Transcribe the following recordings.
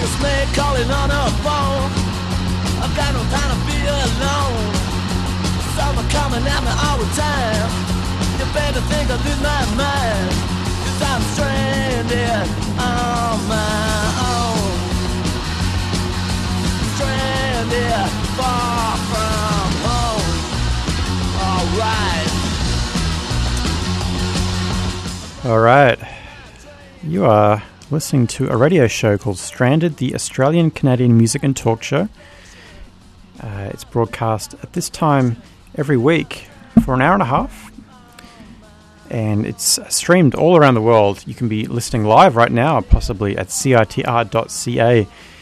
just me calling on a phone. I've got no time to be alone. Someone coming at me all the time. You better think I lose my mind, 'cause I'm stranded on my own. Stranded far from home. All right. You are listening to a radio show called Stranded, the Australian Canadian music and talk show. It's broadcast at this time every week for an hour and a half. And it's streamed all around the world. You can be listening live right now, possibly at citr.ca,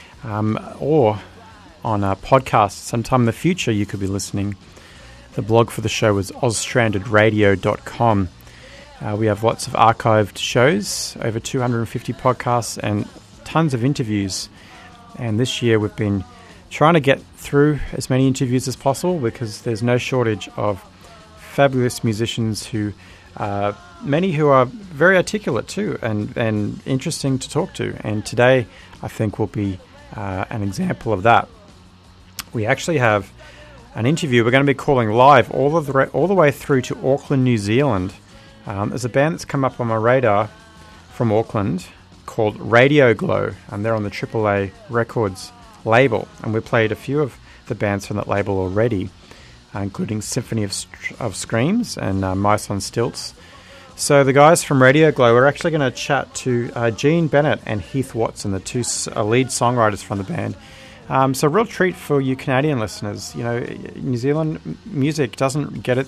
or on a podcast sometime in the future you could be listening. The blog for the show is ozstrandedradio.com. We have lots of archived shows, over 250 podcasts and tons of interviews. And this year we've been trying to get through as many interviews as possible because there's no shortage of fabulous musicians many who are very articulate too and interesting to talk to. And today I think will be an example of that. We actually have an interview we're going to be calling live all the way through to Auckland, New Zealand. There's a band that's come up on my radar from Auckland called Radio Glow, and they're on the AAA Records label. And we played a few of the bands from that label already, including Symphony of Screams and Mice on Stilts. So the guys from Radio Glow are actually going to chat to Gene Bennett and Heath Watson, the two lead songwriters from the band. So a real treat for you Canadian listeners. You know, New Zealand music doesn't get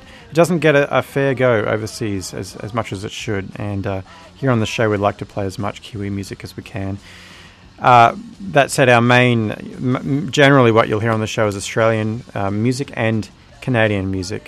a fair go overseas as much as it should, and here on the show we'd like to play as much Kiwi music as we can. That said, our generally what you'll hear on the show is Australian music and Canadian music,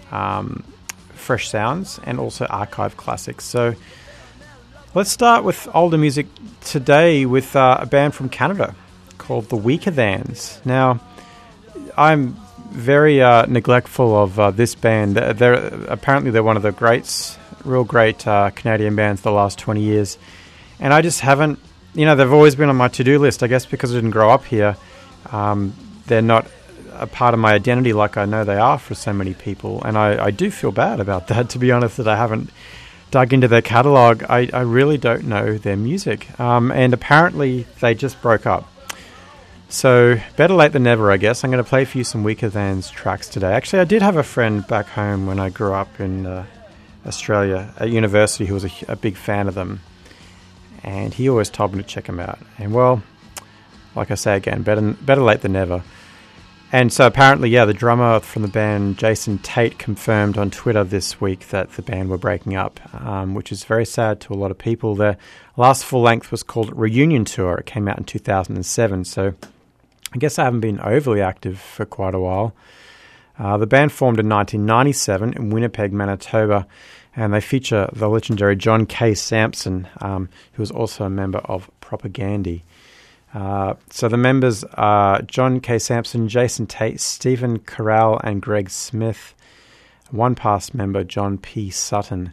fresh sounds, and also archive classics. So let's start with older music today with a band from Canada called the Weakerthans. Now, I'm very neglectful of this band. They're one of the real great Canadian bands the last 20 years. And I just haven't, they've always been on my to-do list, I guess because I didn't grow up here. They're not a part of my identity like I know they are for so many people. And I do feel bad about that, to be honest, that I haven't dug into their catalogue. I really don't know their music. And apparently they just broke up. So, better late than never, I guess. I'm going to play for you some Weakerthans tracks today. Actually, I did have a friend back home when I grew up in Australia at university who was a big fan of them. And he always told me to check them out. And, well, like I say again, better late than never. And so apparently, the drummer from the band, Jason Tate, confirmed on Twitter this week that the band were breaking up, which is very sad to a lot of people. Their last full length was called Reunion Tour. It came out in 2007, so I guess I haven't been overly active for quite a while. The band formed in 1997 in Winnipeg, Manitoba, and they feature the legendary John K. Sampson, who was also a member of Propagandhi. So the members are John K. Sampson, Jason Tate, Stephen Carell, and Greg Smith. One past member, John P. Sutton.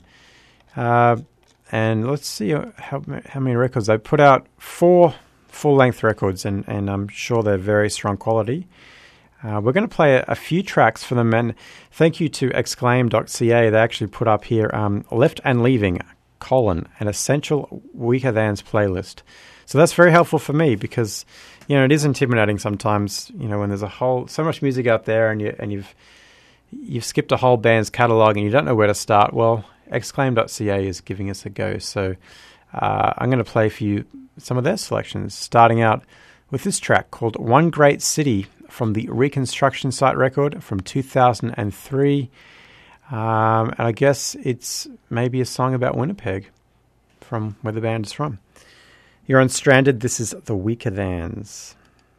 And let's see how many records. They put out 4 full-length records, and I'm sure they're very strong quality. We're going to play a few tracks for them, and thank you to exclaim.ca. They actually put up here, Left and Leaving, an essential Weakerthans playlist. So that's very helpful for me because, it is intimidating sometimes, when there's so much music out there and you've skipped a whole band's catalogue and you don't know where to start. Well, exclaim.ca is giving us a go. So I'm going to play for you some of their selections, starting out with this track called One Great City from the Reconstruction Site record from 2003. And I guess it's maybe a song about Winnipeg from where the band is from. You're on Stranded. This is the Weakerthans.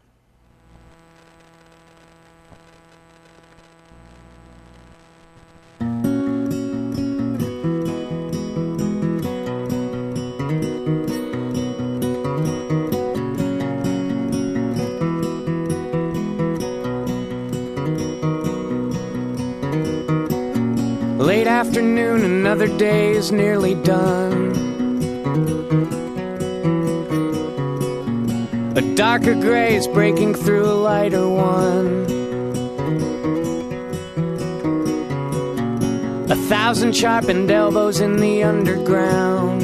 Late afternoon, another day is nearly done. A darker grays breaking through a lighter one. 1,000 sharpened elbows in the underground.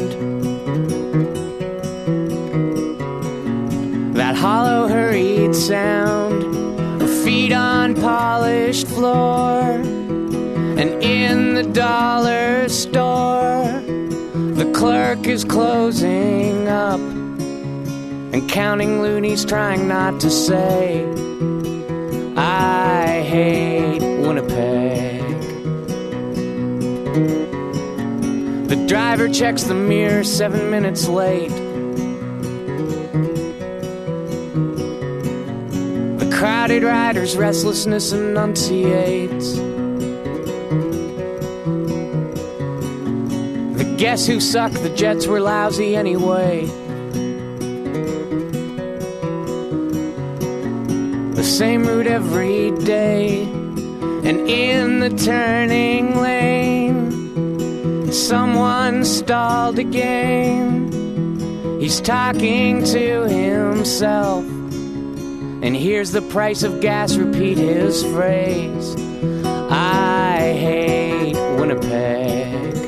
That hollow, hurried sound of feet on polished floor. And in the dollar store, the clerk is closing up and counting loonies, trying not to say, I hate Winnipeg. The driver checks the mirror 7 minutes late. The crowded rider's restlessness enunciates. The guess who sucked, the Jets were lousy anyway. The same route every day, and in the turning lane, someone stalled again. He's talking to himself, and hears the price of gas repeat his phrase, I hate Winnipeg.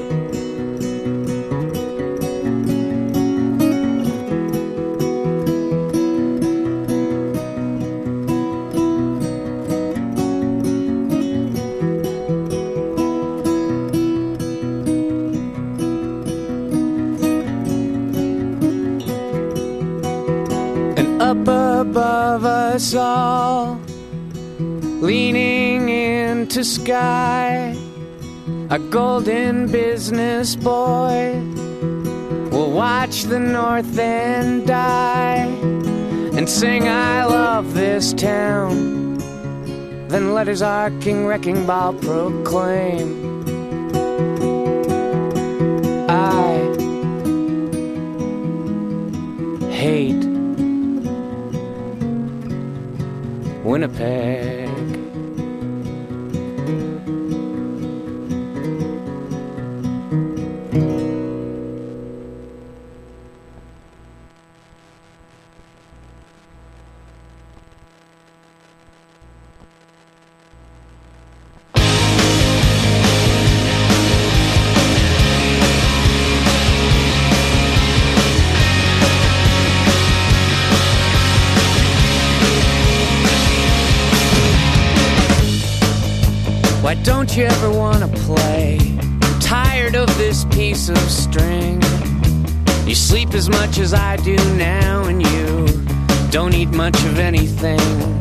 Above us all, leaning into sky, a golden business boy will watch the north end die and sing I love this town, then let his arcing wrecking ball proclaim, I hate Winnipeg. Why don't you ever wanna play? I'm tired of this piece of string. You sleep as much as I do now, and you don't eat much of anything.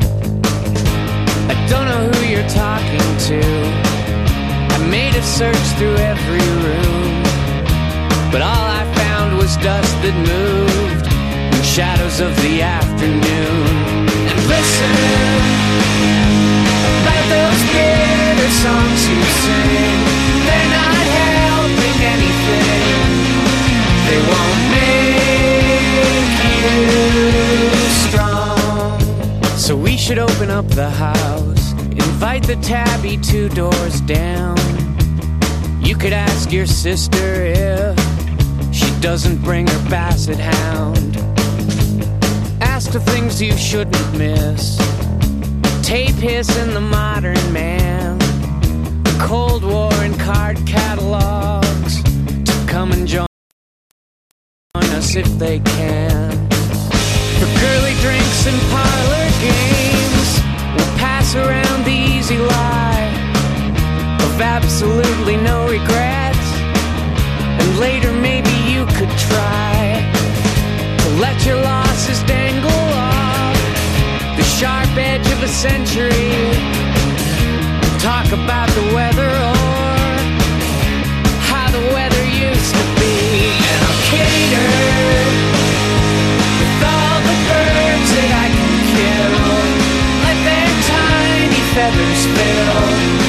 I don't know who you're talking to. I made a search through every room, but all I found was dust that moved in shadows of the afternoon. And listen, about those bitter songs you sing, they're not helping anything. They won't make you strong. So we should open up the house, invite the tabby 2 doors down. You could ask your sister if she doesn't bring her basset hound. Ask the things you shouldn't miss. Tape hiss in the modern man, the Cold War and card catalogs, to come and join us if they can. For girly drinks and parlor games, we'll pass around the easy lie of absolutely no regrets. And later maybe you could try to let your losses dangle off the sharp edge of a century. Talk about the weather or how the weather used to be. And I'll cater with all the birds that I can kill, let their tiny feathers fill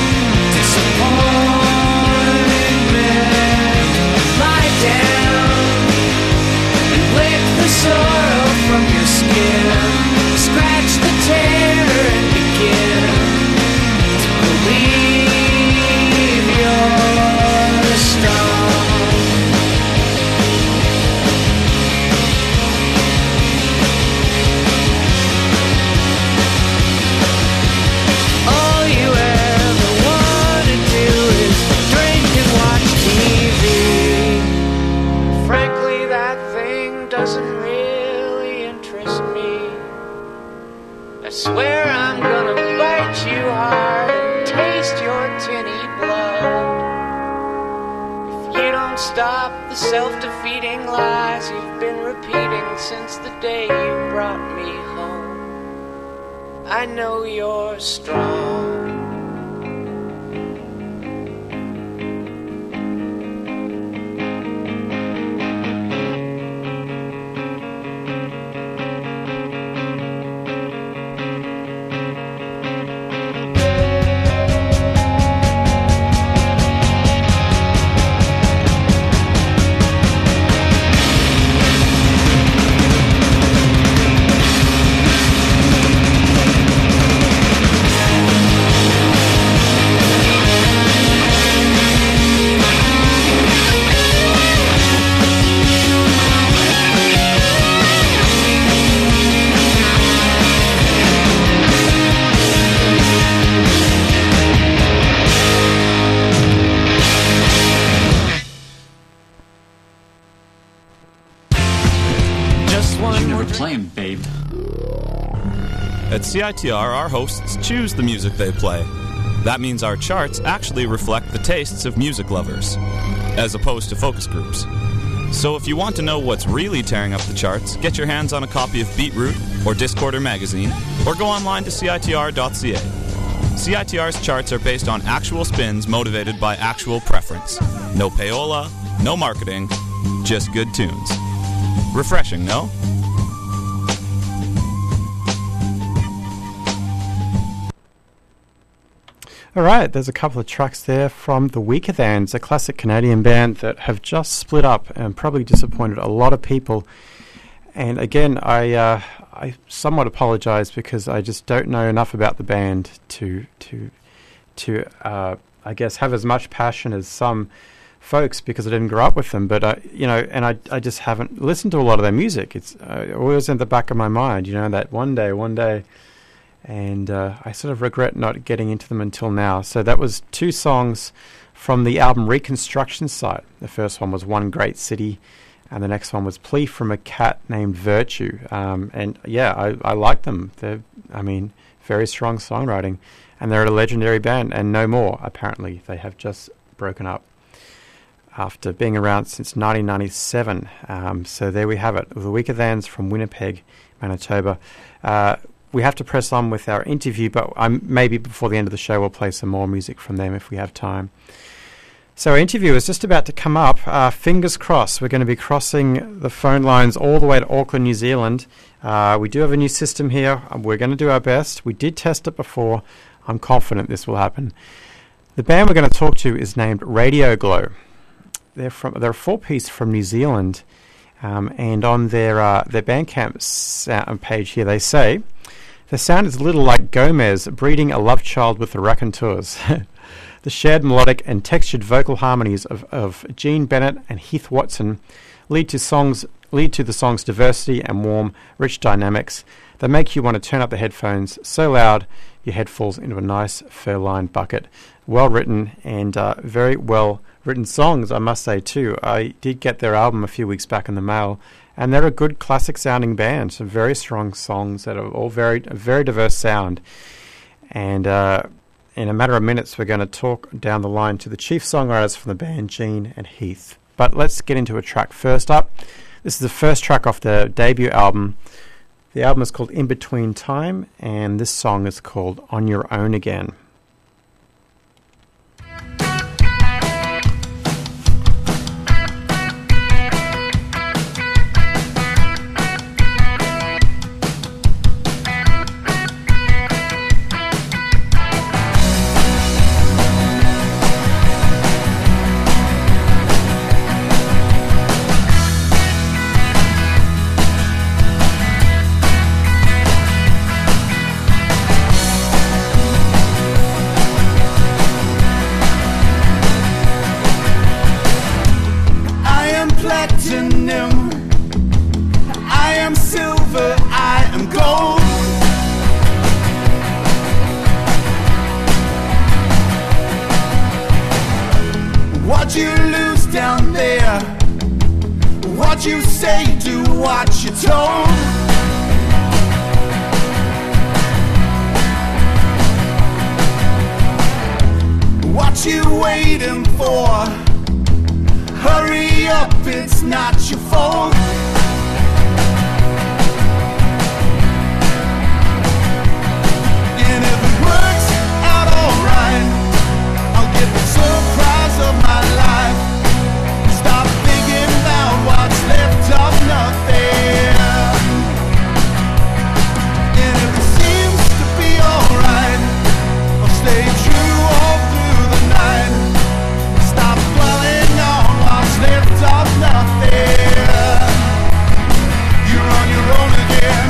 disappointment. Lie down and lick the sorrow from your skin. Scratch the terror and begin to believe self-defeating lies you've been repeating since the day you brought me home. I know you're strong. At CITR, our hosts choose the music they play. That means our charts actually reflect the tastes of music lovers, as opposed to focus groups. So if you want to know what's really tearing up the charts, get your hands on a copy of Beatroot or Discorder magazine, or go online to CITR.ca. CITR's charts are based on actual spins motivated by actual preference. No payola, no marketing, just good tunes. Refreshing, no? All right, there's a couple of tracks there from the Weakerthans, a classic Canadian band that have just split up and probably disappointed a lot of people. And again, I somewhat apologise because I just don't know enough about the band to I guess have as much passion as some folks because I didn't grow up with them. But I just haven't listened to a lot of their music. It's always in the back of my mind, that one day. And I sort of regret not getting into them until now. So that was 2 songs from the album Reconstruction Site. The first one was One Great City, and the next one was Plea from a Cat Named Virtue. I like them. They're, very strong songwriting. And they're a legendary band, and no more, apparently. They have just broken up after being around since 1997. So there we have it. The Weakerthans from Winnipeg, Manitoba. We have to press on with our interview, but maybe before the end of the show we'll play some more music from them if we have time. So our interview is just about to come up. Fingers crossed. We're going to be crossing the phone lines all the way to Auckland, New Zealand. We do have a new system here. We're going to do our best. We did test it before. I'm confident this will happen. The band we're going to talk to is named Radio Glow. They're a 4-piece from New Zealand, and on their Bandcamp page here they say, "The sound is a little like Gomez breeding a love child with the Raconteurs." The shared melodic and textured vocal harmonies of Gene Bennett and Heath Watson lead to the song's diversity and warm, rich dynamics that make you want to turn up the headphones so loud your head falls into a nice fur-lined bucket. Well written and very well written songs, I must say too. I did get their album a few weeks back in the mail, and they're a good classic sounding band. Some very strong songs that are all very diverse sound. And in a matter of minutes, we're going to talk down the line to the chief songwriters from the band, Gene and Heath. But let's get into a track first up. This is the first track off their debut album. The album is called In Between Time, and this song is called On Your Own Again. What you waiting for? Hurry me up, it's not your fault. And if it works out alright, I'll get the surprise of my life. Stop thinking about what's left of nothing. And if it seems to be alright, I'll stay true all through the night. Stop dwelling on what's left of nothing. You're on your own again.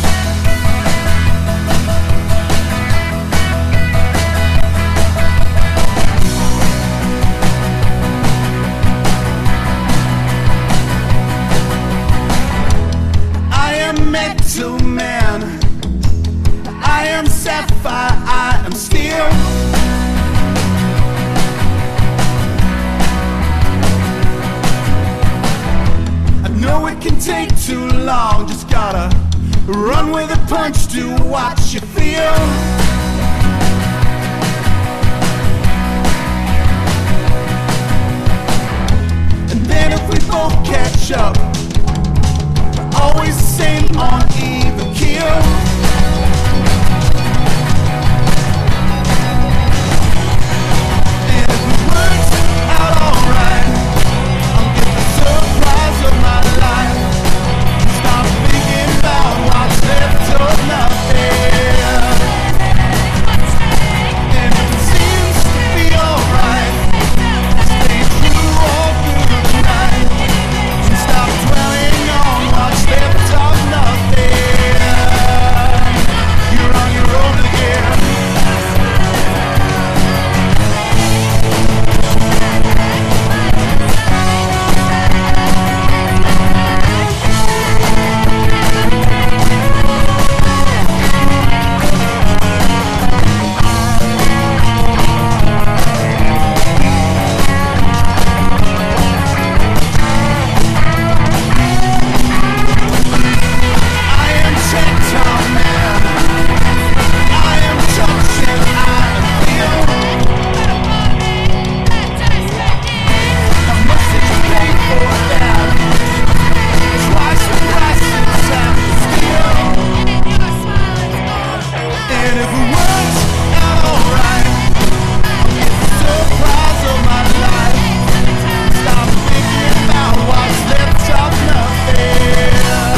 I am metal man, I am sapphire, I am steel. I know it can take too long, just gotta run with a punch to watch you feel. And then if we both catch up, always the same on even keel. And if it works out alright, I'll get the surprise of my life. Stop thinking about what's left of nothing. And if it seems to be alright, stay true all through the night. And stop dwelling on what's left of nothing. You're on your own again. I am Tenton Man. I am touching, I am feel. How much did you pay for that? Twice the price it's time to steal. And if it works out alright, I'll get the surprise of my life. Stop thinking about what's left of nothing.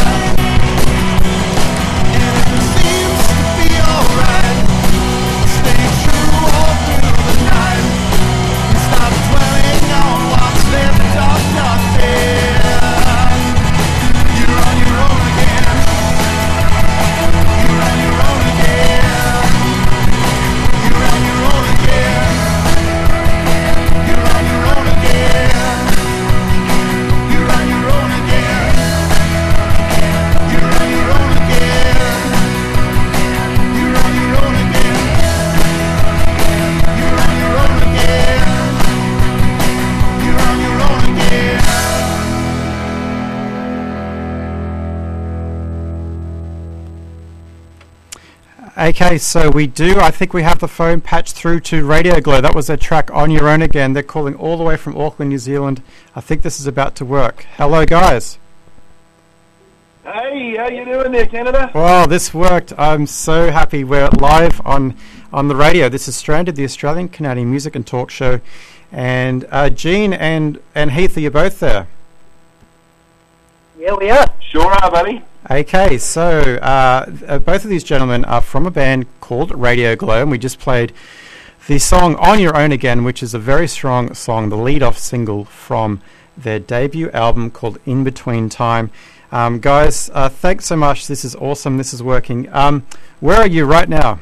And if it seems to be alright, stay true all through the night. And stop dwelling on what's left of nothing. You're on your own again. You're on your own again. You're on your own again. You're on your own again. You're on your own again. You're on your own again. You're on your own again. You're on your own again. You're on your own again. Okay, so I think we have the phone patched through to Radio Glow. That was their track On Your Own Again. They're calling all the way from Auckland, New Zealand. I think this is about to work. Hello, guys. Hey, how you doing there, Canada? Well, this worked. I'm so happy. We're live on the radio. This is Stranded, the Australian Canadian music and talk show. And Gene and Heath, are you both there? Yeah, we are. Sure are, buddy. Okay, so both of these gentlemen are from a band called Radio Glow, and we just played the song On Your Own Again, which is a very strong song, the lead-off single from their debut album called In Between Time. Guys, thanks so much. This is awesome. This is working. Where are you right now?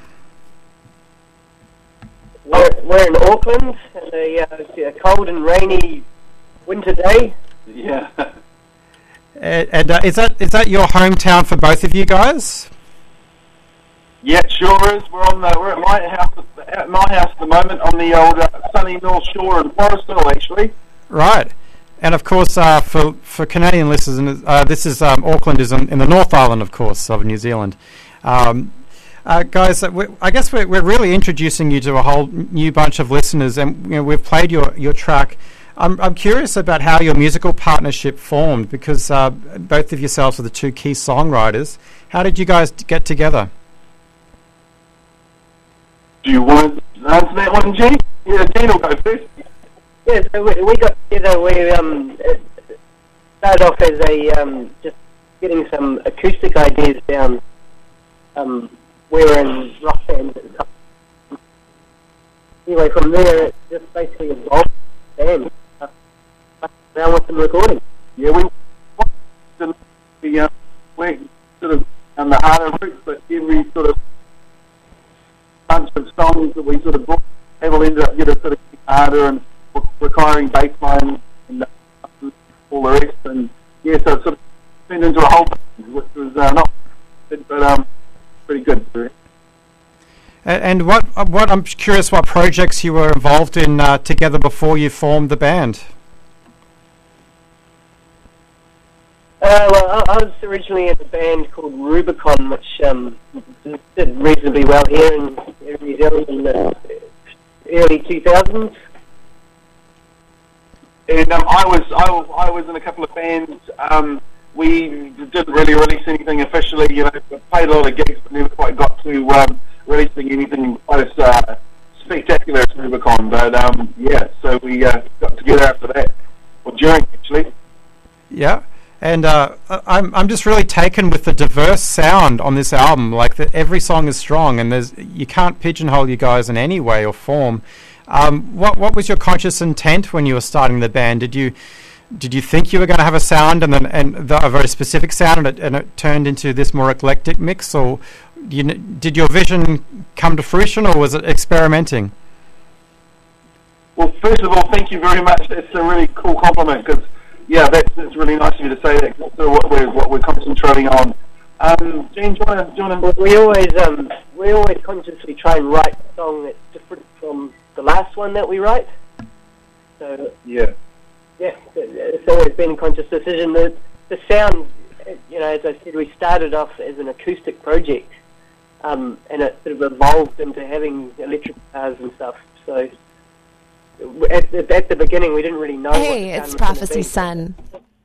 We're in Auckland, and a cold and rainy winter day. Yeah. And is that your hometown for both of you guys? Yeah, it sure is. We're at my house at the moment on the old sunny North Shore in Forrestal, actually. Right. And of course, for Canadian listeners, this is Auckland is in the North Island, of course, of New Zealand. Guys, I guess we're really introducing you to a whole new bunch of listeners, and we've played your track I'm curious about how your musical partnership formed, because both of yourselves are the two key songwriters. How did you guys get together? Do you want to answer that one, Gene? Yeah, Gene will go first. Yeah, so we got together. We it started off as a just getting some acoustic ideas down. We were in rock bands at the time. Anyway, from there it just basically evolved band. Around with some recording. Yeah, we went sort of on the harder route, but every sort of bunch of songs that we sort of brought, they will end up getting sort of harder and requiring bass lines and all the rest. And yeah, so it sort of turned into a whole band, which was not good, but pretty good. And what I'm curious, what projects you were involved in together before you formed the band? Well, I was originally in a band called Rubicon, which did reasonably well here in New Zealand in the early 2000s. And I was in a couple of bands. We didn't really release anything officially. You know, played a lot of gigs, but never quite got to releasing anything quite as spectacular as Rubicon. But yeah, so we got together after that, or during actually. Yeah. And I'm just really taken with the diverse sound on this album. Like every song is strong, and you can't pigeonhole you guys in any way or form. What was your conscious intent when you were starting the band? Did you think you were going to have a sound and a very specific sound, and it turned into this more eclectic mix, or did your vision come to fruition, or was it experimenting? Well, first of all, thank you very much. It's a really cool compliment, because yeah, that's really nice of you to say that. That's what we're concentrating on. Gene, do you want to? We always consciously try and write a song that's different from the last one that we write. So yeah, it's always been a conscious decision. The sound, you know, as I said, we started off as an acoustic project, and it sort of evolved into having electric guitars and stuff. So at the beginning, we didn't really know. Hey, it's Prophecy Sun.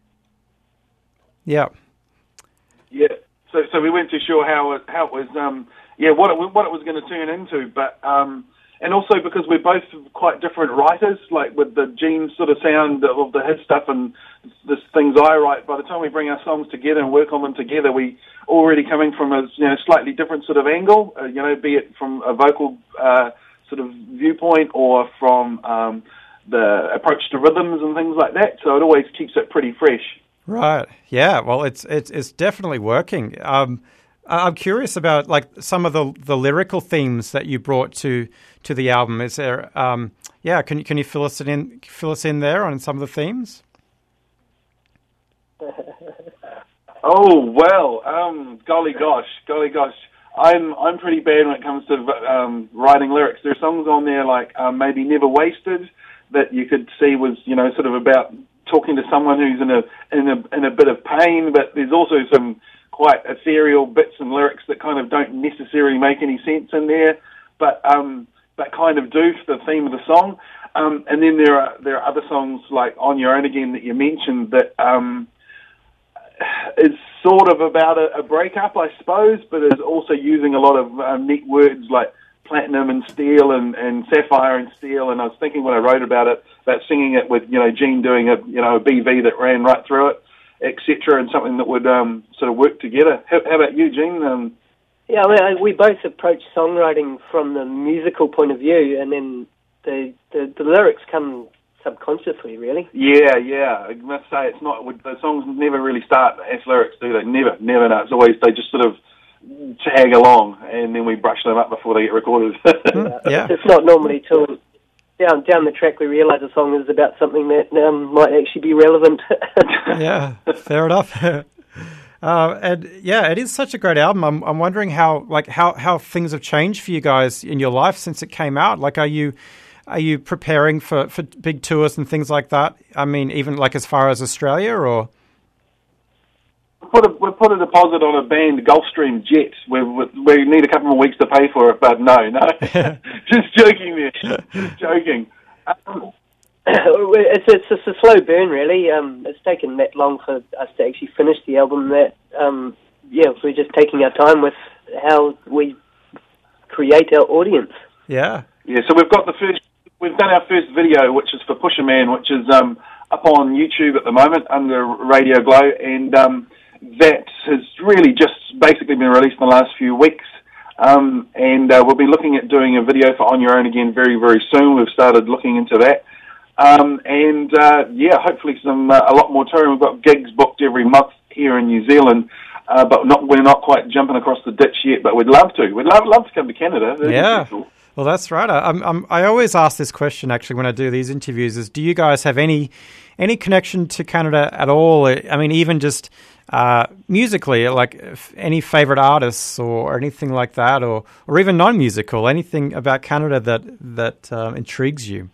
Yeah. Yeah. So we weren't too sure how it was. What it was going to turn into, but and also because we're both quite different writers. Like with the Gene sort of sound of his stuff and the things I write. By the time we bring our songs together and work on them together, we already coming from a slightly different sort of angle. Be it from a vocal sort of viewpoint or from the approach to rhythms and things like that. So it always keeps it pretty fresh. Right. Yeah. Well, it's definitely working. I'm curious about like some of the lyrical themes that you brought to the album. Is there? Can you fill us in there on some of the themes? Oh well. Golly gosh. I'm pretty bad when it comes to writing lyrics. There are songs on there like maybe Never Wasted that you could see was sort of about talking to someone who's in a bit of pain, but there's also some quite ethereal bits and lyrics that kind of don't necessarily make any sense in there, but kind of do for the theme of the song. And then there are other songs like On Your Own Again that you mentioned that is sort of about a breakup, I suppose, but is also using a lot of neat words like platinum and steel and sapphire and steel. And I was thinking when I wrote about it, about singing it with Gene doing a BV that ran right through it, etc., and something that would sort of work together. How about you, Gene? Yeah, I mean, we both approach songwriting from the musical point of view, and then the lyrics come subconsciously, really. Yeah. I must say, it's not. The songs never really start as lyrics, do they? Never. No, it's always they just sort of tag along, and then we brush them up before they get recorded. Yeah. It's not normally till down the track we realise a song is about something that might actually be relevant. Yeah, fair enough. And yeah, it is such a great album. I'm wondering how things have changed for you guys in your life since it came out. Like, are you preparing for big tours and things like that? I mean, even like as far as Australia, or? We put a deposit on a band, Gulfstream Jet. We need a couple more weeks to pay for it, but no. Just joking there. Just joking. it's a slow burn, really. It's taken that long for us to actually finish the album. That we're just taking our time with how we create our audience. Yeah. Yeah. So we've done our first video, which is for Pusher Man, which is up on YouTube at the moment under Radio Glow, and that has really just basically been released in the last few weeks. And we'll be looking at doing a video for On Your Own again very, very soon. We've started looking into that. Hopefully a lot more touring. We've got gigs booked every month here in New Zealand, but we're not quite jumping across the ditch yet, but we'd love to. We'd love to come to Canada. That'd be pretty cool. Well, that's right. I always ask this question, actually, when I do these interviews, is do you guys have any connection to Canada at all? I mean, even just musically, like any favourite artists or anything like that, or even non-musical, anything about Canada that intrigues you?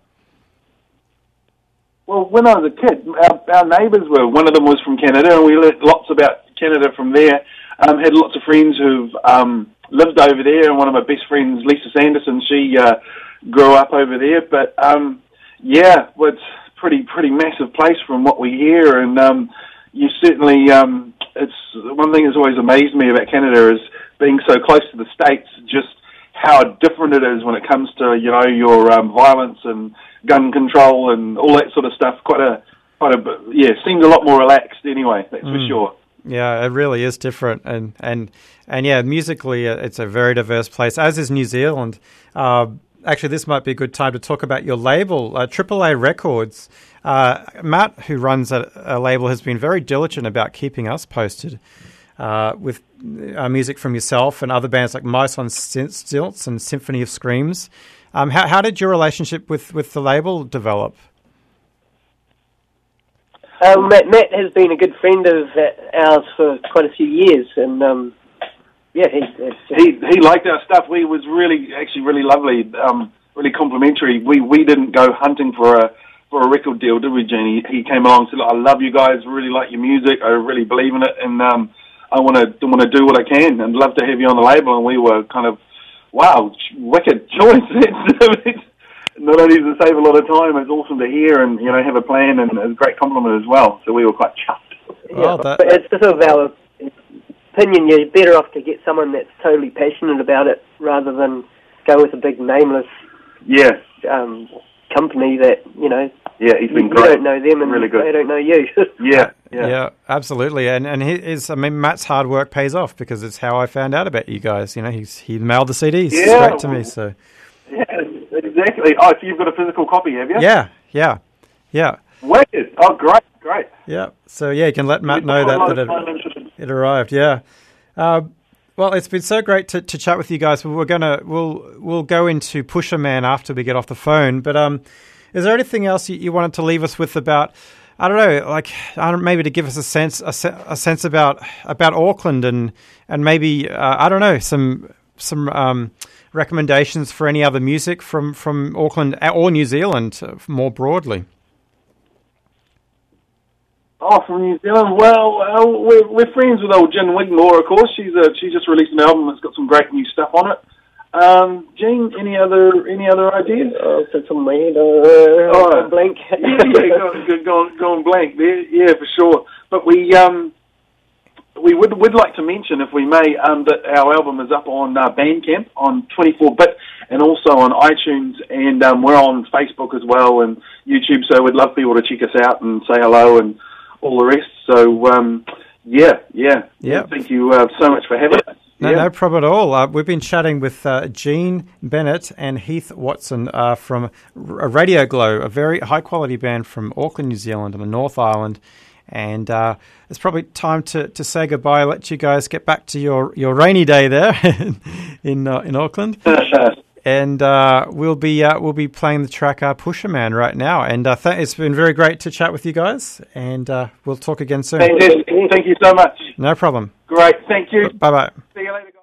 Well, when I was a kid, our neighbours one of them was from Canada, and we learnt lots about Canada from there. Had lots of friends who've lived over there, and one of my best friends, Lisa Sanderson, she grew up over there. But it's pretty massive place from what we hear, and you certainly it's one thing that's always amazed me about Canada is being so close to the States, just how different it is when it comes to your violence and gun control and all that sort of stuff. Seems a lot more relaxed anyway. That's for sure. Yeah, it really is different, and yeah, musically, it's a very diverse place, as is New Zealand. Actually, this might be a good time to talk about your label, AAA Records. Matt, who runs a label, has been very diligent about keeping us posted with music from yourself and other bands like Mice on Stilts and Symphony of Screams. How did your relationship with the label develop? Matt has been a good friend of ours for quite a few years, and he liked our stuff. We was really lovely, really complimentary. We didn't go hunting for a record deal, did we, Jeannie? He came along and said, "I love you guys, really like your music, I really believe in it, and I want to do what I can, and love to have you on the label." And we were kind of, wow, wicked choice. Not only does it save a lot of time, it's awesome to hear and have a plan, and it's a great compliment as well. So we were quite chuffed. Yeah, but it's sort of our opinion. You're better off to get someone that's totally passionate about it rather than go with a big nameless company that Yeah, he's been great. You don't know them, and really good. They don't know you. Yeah, absolutely. And Matt's hard work pays off, because it's how I found out about you guys. He mailed the CDs straight to me. So. Yeah, exactly. Oh, so you've got a physical copy, have you? Yeah. Wicked. Oh, great. Yeah. So you can let Matt know that it arrived. Yeah. Well, it's been so great to chat with you guys. We'll go into Pusher Man after we get off the phone. But is there anything else you wanted to leave us with about? I don't know, maybe to give us a sense about Auckland and maybe some recommendations for any other music from Auckland or New Zealand more broadly. Oh, from New Zealand. Well, we're friends with old Jen Wigmore, of course. She just released an album that's got some great new stuff on it. Jean, any other ideas? It's on my head. Blank. Going blank there. Yeah, for sure. But we would like to mention, if we may, that our album is up on Bandcamp on 24-bit and also on iTunes, and we're on Facebook as well and YouTube. So we'd love people to check us out and say hello and all the rest. So thank you so much for having us. No problem at all. We've been chatting with Gene Bennett and Heath Watson from Radio Glow, a very high-quality band from Auckland, New Zealand, on the North Island. And it's probably time to say goodbye, let you guys get back to your rainy day there in Auckland. And we'll be playing the track Pusher Man right now. And it's been very great to chat with you guys. And we'll talk again soon. Thank you so much. No problem. Great. Thank you. Bye-bye. See you later, guys.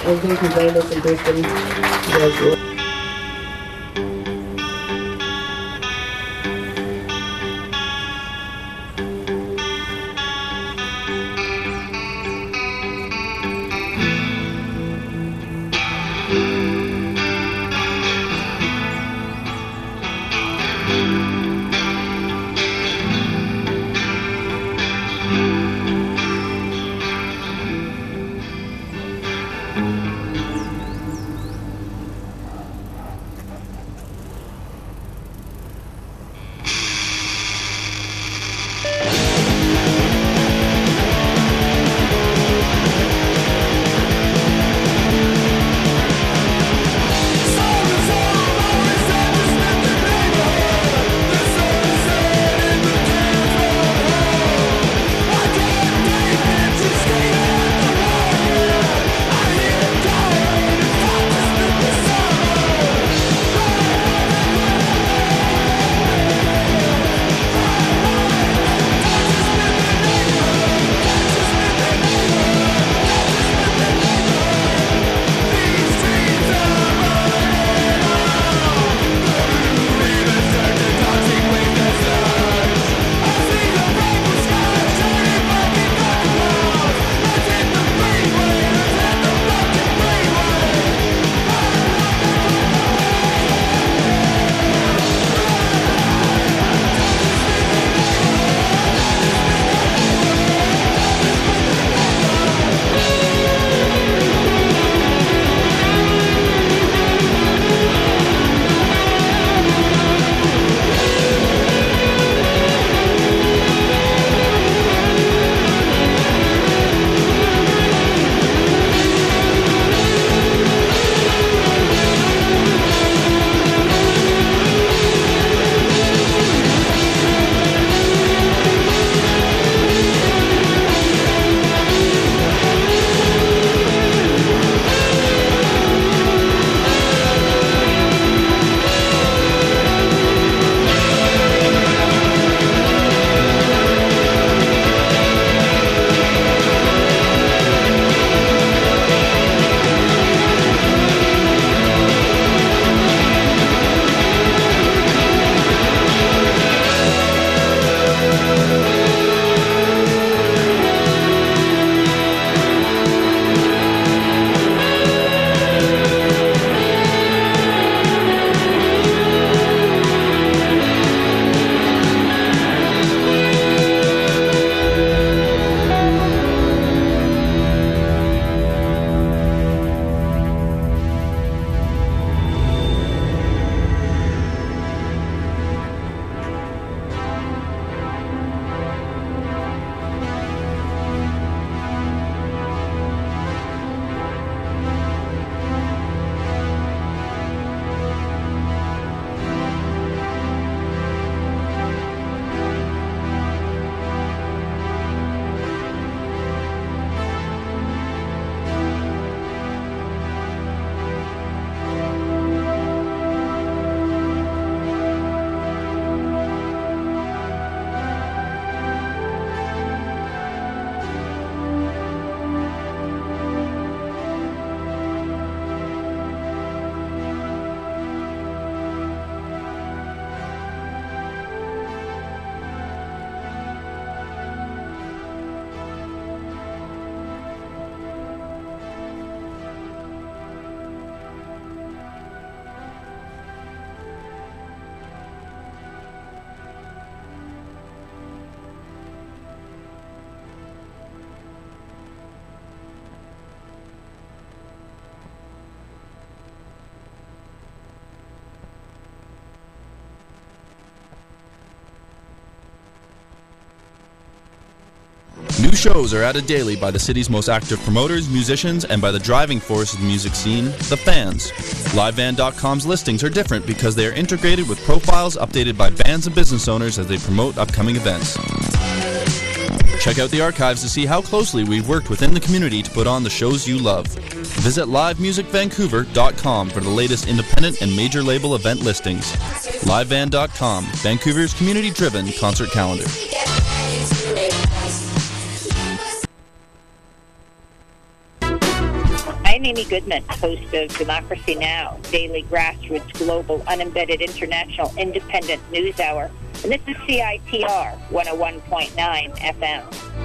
Everything from Vegas and Brisbane. You guys will. New shows are added daily by the city's most active promoters, musicians, and by the driving force of the music scene, the fans. LiveVan.com's listings are different because they are integrated with profiles updated by bands and business owners as they promote upcoming events. Check out the archives to see how closely we've worked within the community to put on the shows you love. Visit livemusicvancouver.com for the latest independent and major label event listings. LiveVan.com, Vancouver's community-driven concert calendar. Amy Goodman, host of Democracy Now!, daily grassroots, global, unembedded, international, independent news hour. And this is CITR 101.9 FM.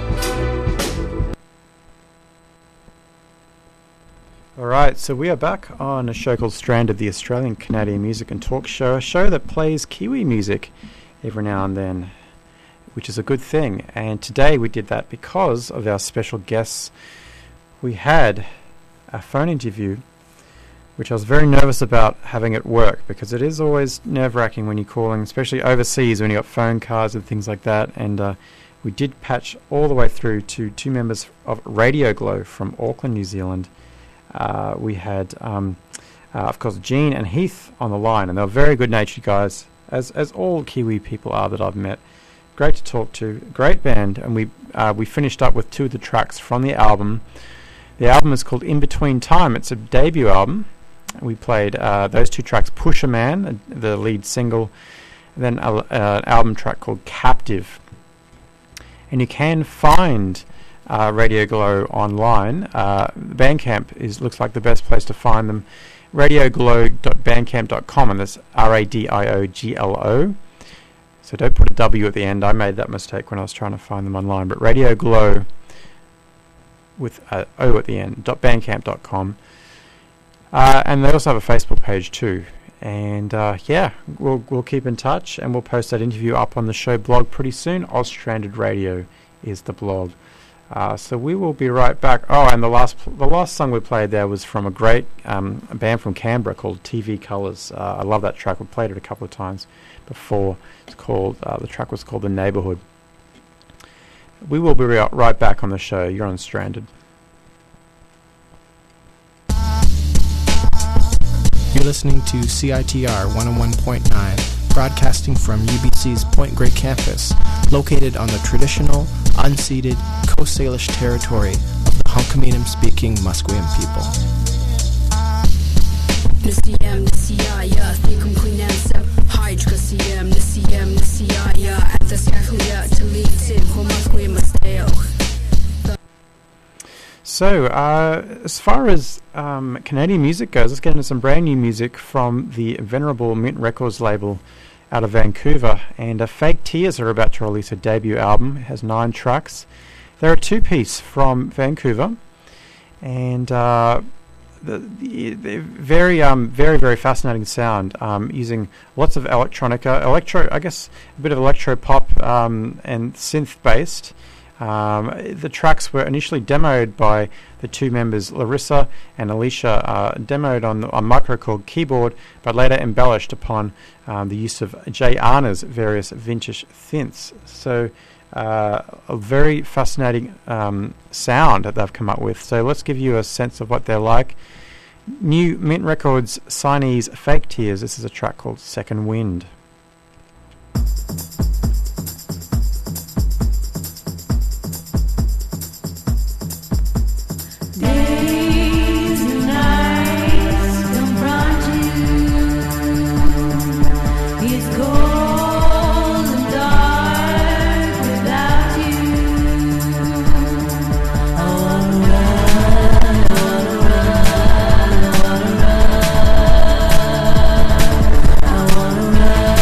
All right, so we are back on a show called Stranded, the Australian Canadian Music and Talk Show, a show that plays Kiwi music every now and then, which is a good thing. And today we did that because of our special guests. We had a phone interview, which I was very nervous about having at work, because it is always nerve-wracking when you're calling, especially overseas when you got phone cards and things like that. And we did patch all the way through to two members of Radio Glow from Auckland, New Zealand. We had, of course, Gene and Heath on the line, and they were very good-natured guys, as all Kiwi people are that I've met. Great to talk to, great band, and we finished up with two of the tracks from the album. The album is called In Between Time. It's a debut album. We played those two tracks, Pusher Man, the lead single, and then an album track called Captive. And you can find Radio Glow online. Bandcamp looks like the best place to find them. radioglow.bandcamp.com, and that's RADIOGLO. So don't put a W at the end. I made that mistake when I was trying to find them online. But Radio Glow with O at the end, .bandcamp.com. And they also have a Facebook page too. And yeah, we'll keep in touch, and we'll post that interview up on the show blog pretty soon. Oz Stranded Radio is the blog. So we will be right back. Oh, and the last song we played there was from a great band from Canberra called TV Colours. I love that track. We played it a couple of times before. It's called the track was called The Neighbourhood. We will be right back on the show. You're on Stranded. You're listening to CITR 101.9, broadcasting from UBC's Point Grey campus, located on the traditional, unceded Coast Salish territory of the Hunkaminam-speaking Musqueam people. So, as far as Canadian music goes, let's get into some brand new music from the venerable Mint Records label out of Vancouver. And Fake Tears are about to release a debut album. It has 9 tracks. They're a two-piece from Vancouver, and they're very, very fascinating sound, using lots of electronica, I guess a bit of electro pop and synth-based. The tracks were initially demoed by the two members, Larissa and Alicia, demoed on Microchord keyboard, but later embellished upon the use of Jay Arna's various vintage synths. So a very fascinating sound that they've come up with. So let's give you a sense of what they're like. New Mint Records signees Fake Tears. This is a track called Second Wind. I wanna run.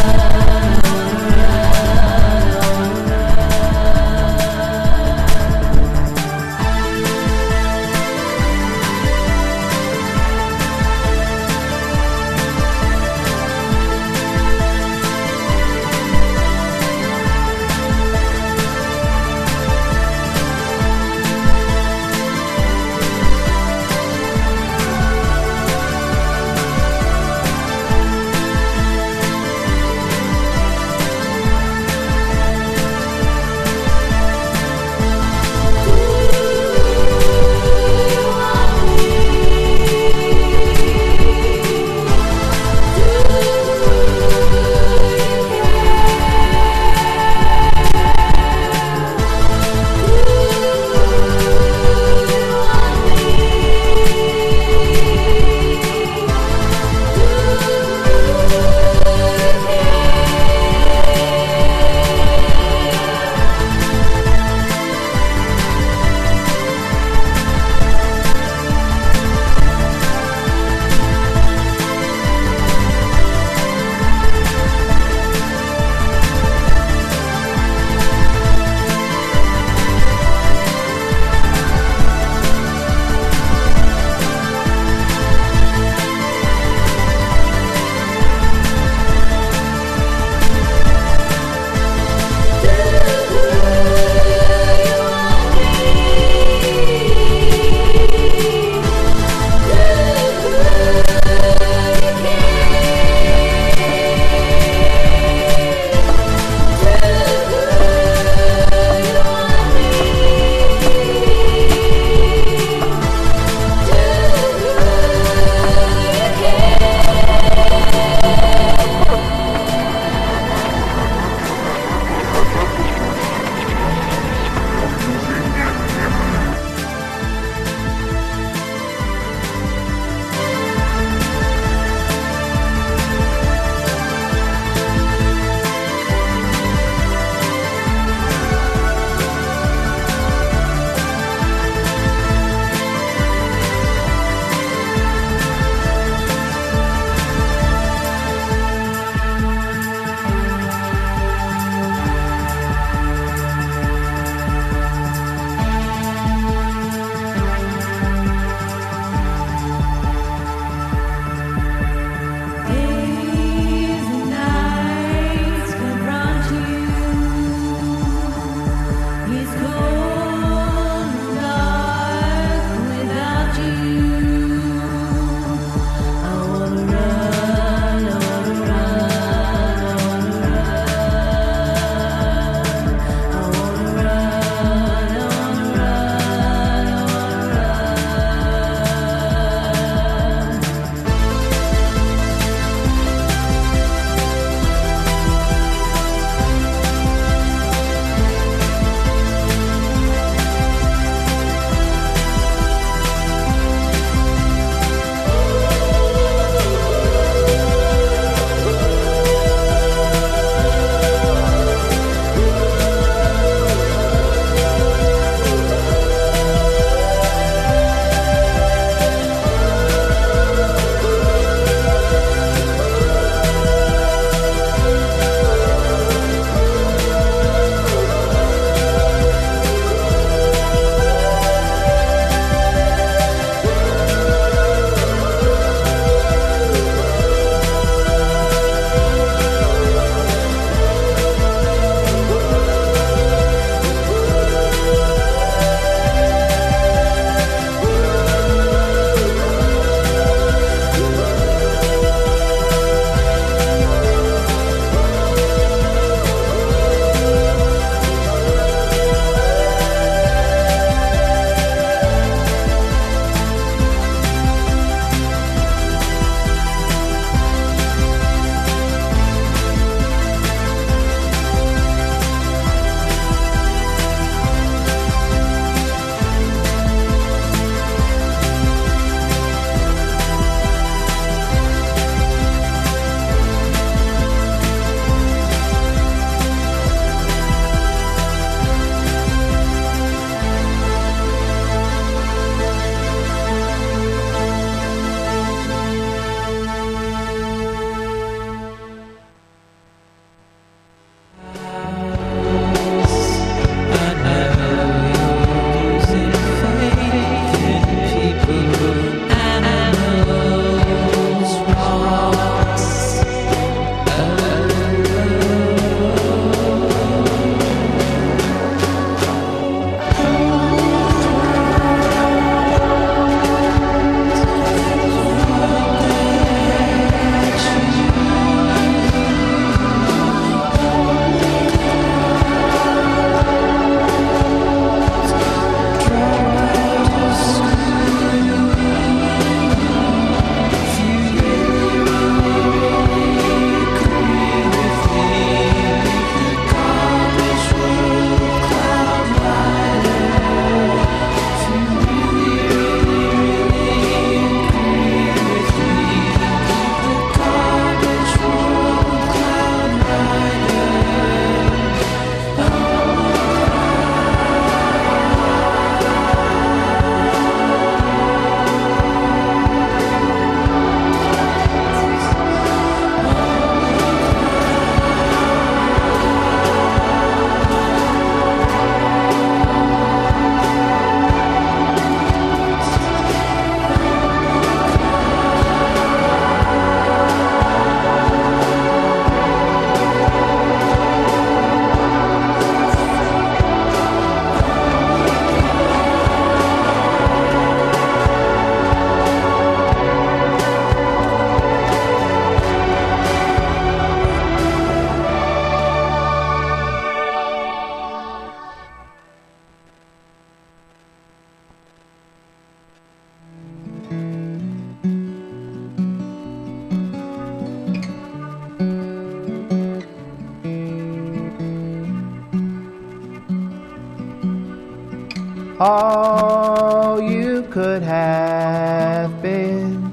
all you could have been.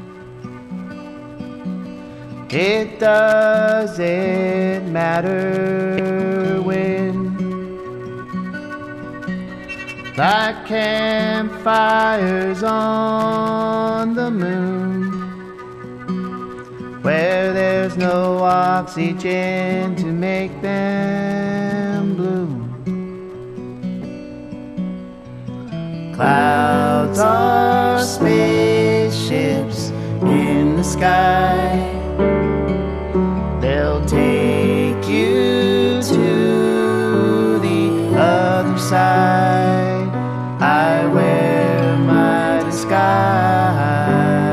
It doesn't matter when, like campfires on the moon, where there's no oxygen to make them bloom. Clouds are spaceships in the sky. They'll take you to the other side. I wear my disguise.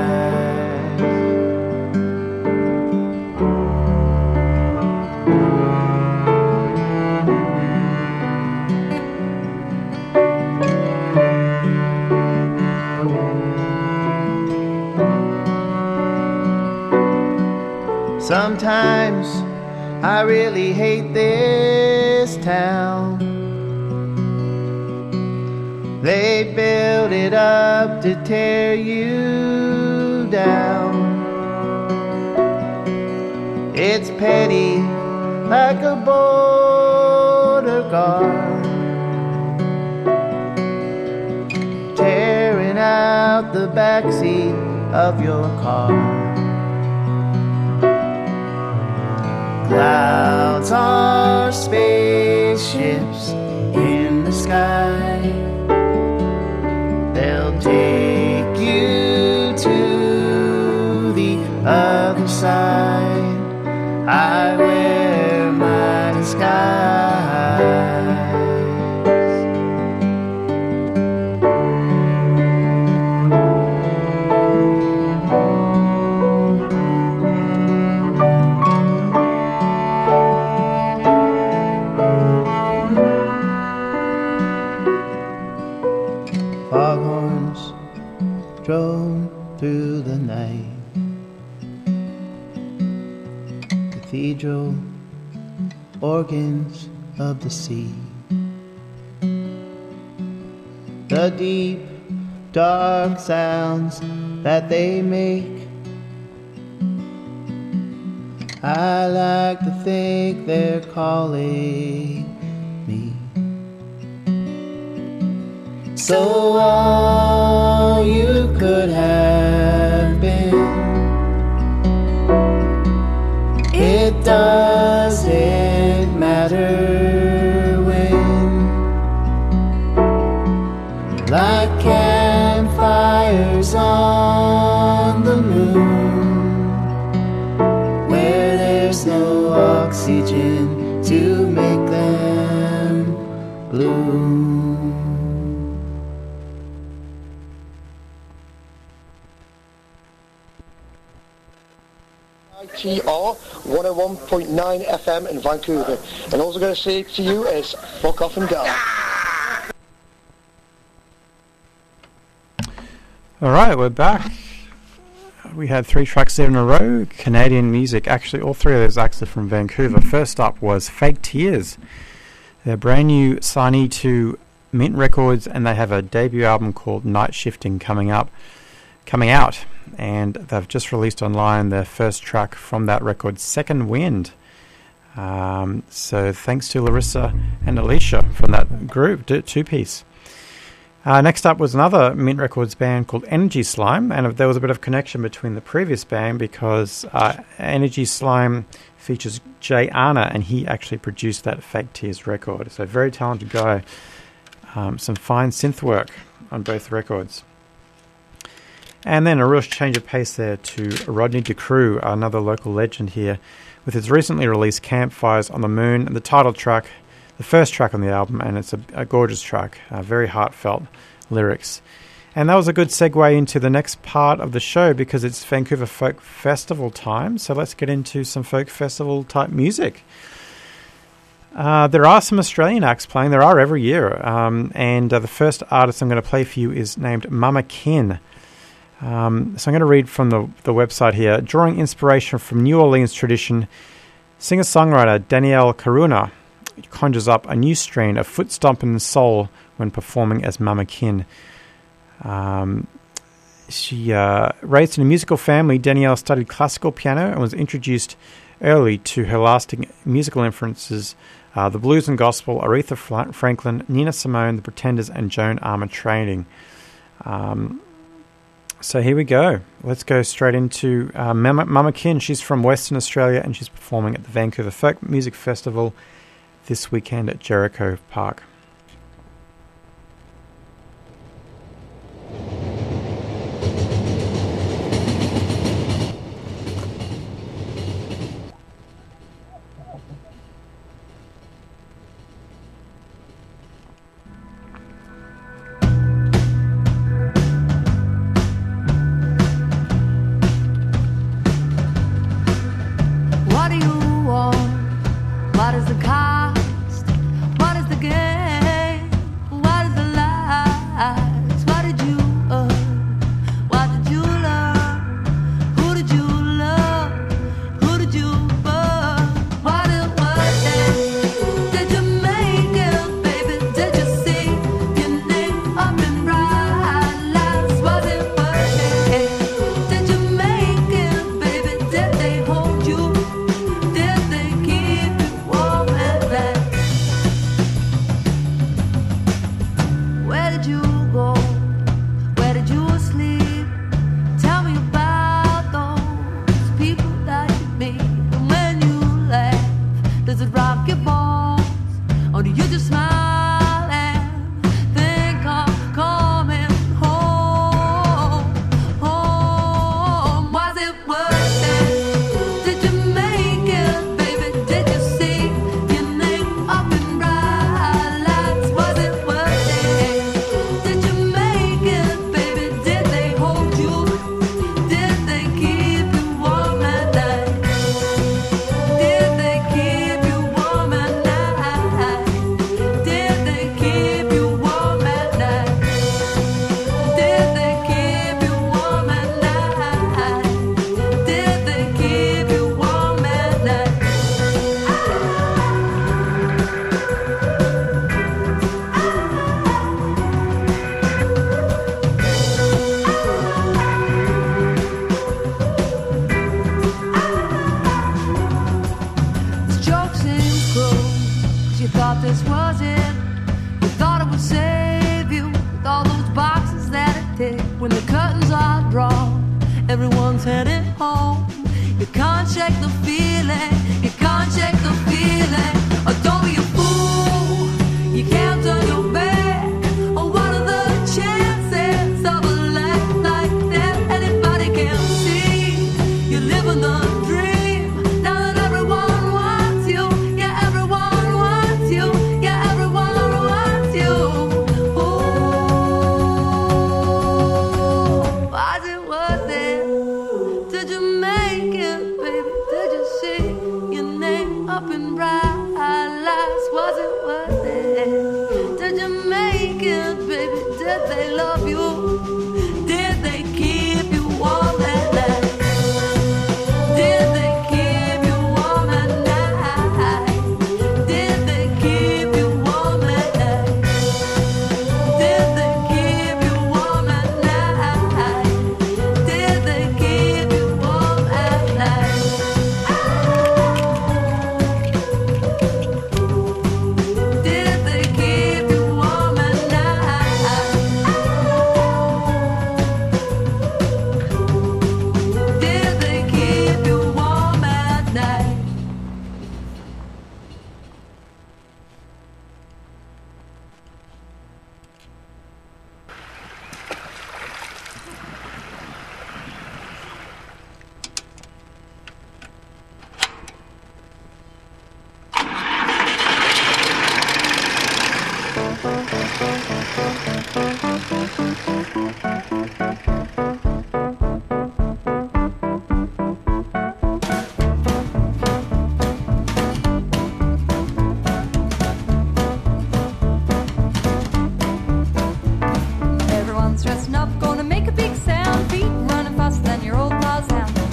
Sometimes I really hate this town. They build it up to tear you down. It's petty like a border guard, tearing out the backseat of your car. Clouds are spaceships in the sky. They'll take you to the other side. I wear my disguise. Foghorns drone through the night. Cathedral organs of the sea. The deep, dark sounds that they make. I like to think they're calling me. So all you could have been, it doesn't matter when, like campfires on the moon, where there's no oxygen to make them bloom. CITR 101.9 FM in Vancouver. And all I'm going to say to you is, fuck off and go. Alright, we're back. We had 3 tracks there in a row. Canadian music. Actually, all 3 of those acts are from Vancouver. First up was Fake Tears. They're brand new signee to Mint Records, and they have a debut album called Night Shifting coming out. And they've just released online their first track from that record, Second Wind. So thanks to Larissa and Alicia from that group, two-piece. Next up was another Mint Records band called Energy Slime, and there was a bit of connection between the previous band because Energy Slime features Jay Arna, and he actually produced that Fake Tears record. So very talented guy. Some fine synth work on both records. And then a real change of pace there to Rodney DeCrew, another local legend here, with his recently released Campfires on the Moon, and the title track, the first track on the album, and it's a gorgeous track, very heartfelt lyrics. And that was a good segue into the next part of the show because it's Vancouver Folk Festival time, so let's get into some folk festival type music. There are some Australian acts playing, there are every year, and the first artist I'm going to play for you is named Mama Kin. So I'm going to read from the website here. Drawing inspiration from New Orleans tradition, singer-songwriter Danielle Karuna conjures up a new strain of foot-stomping soul when performing as Mama Kin. She raised in a musical family. Danielle studied classical piano and was introduced early to her lasting musical influences, the blues and gospel, Aretha Franklin, Nina Simone, The Pretenders, and Joan Armatrading. So here we go. Let's go straight into Mama Kin. She's from Western Australia and she's performing at the Vancouver Folk Music Festival this weekend at Jericho Park.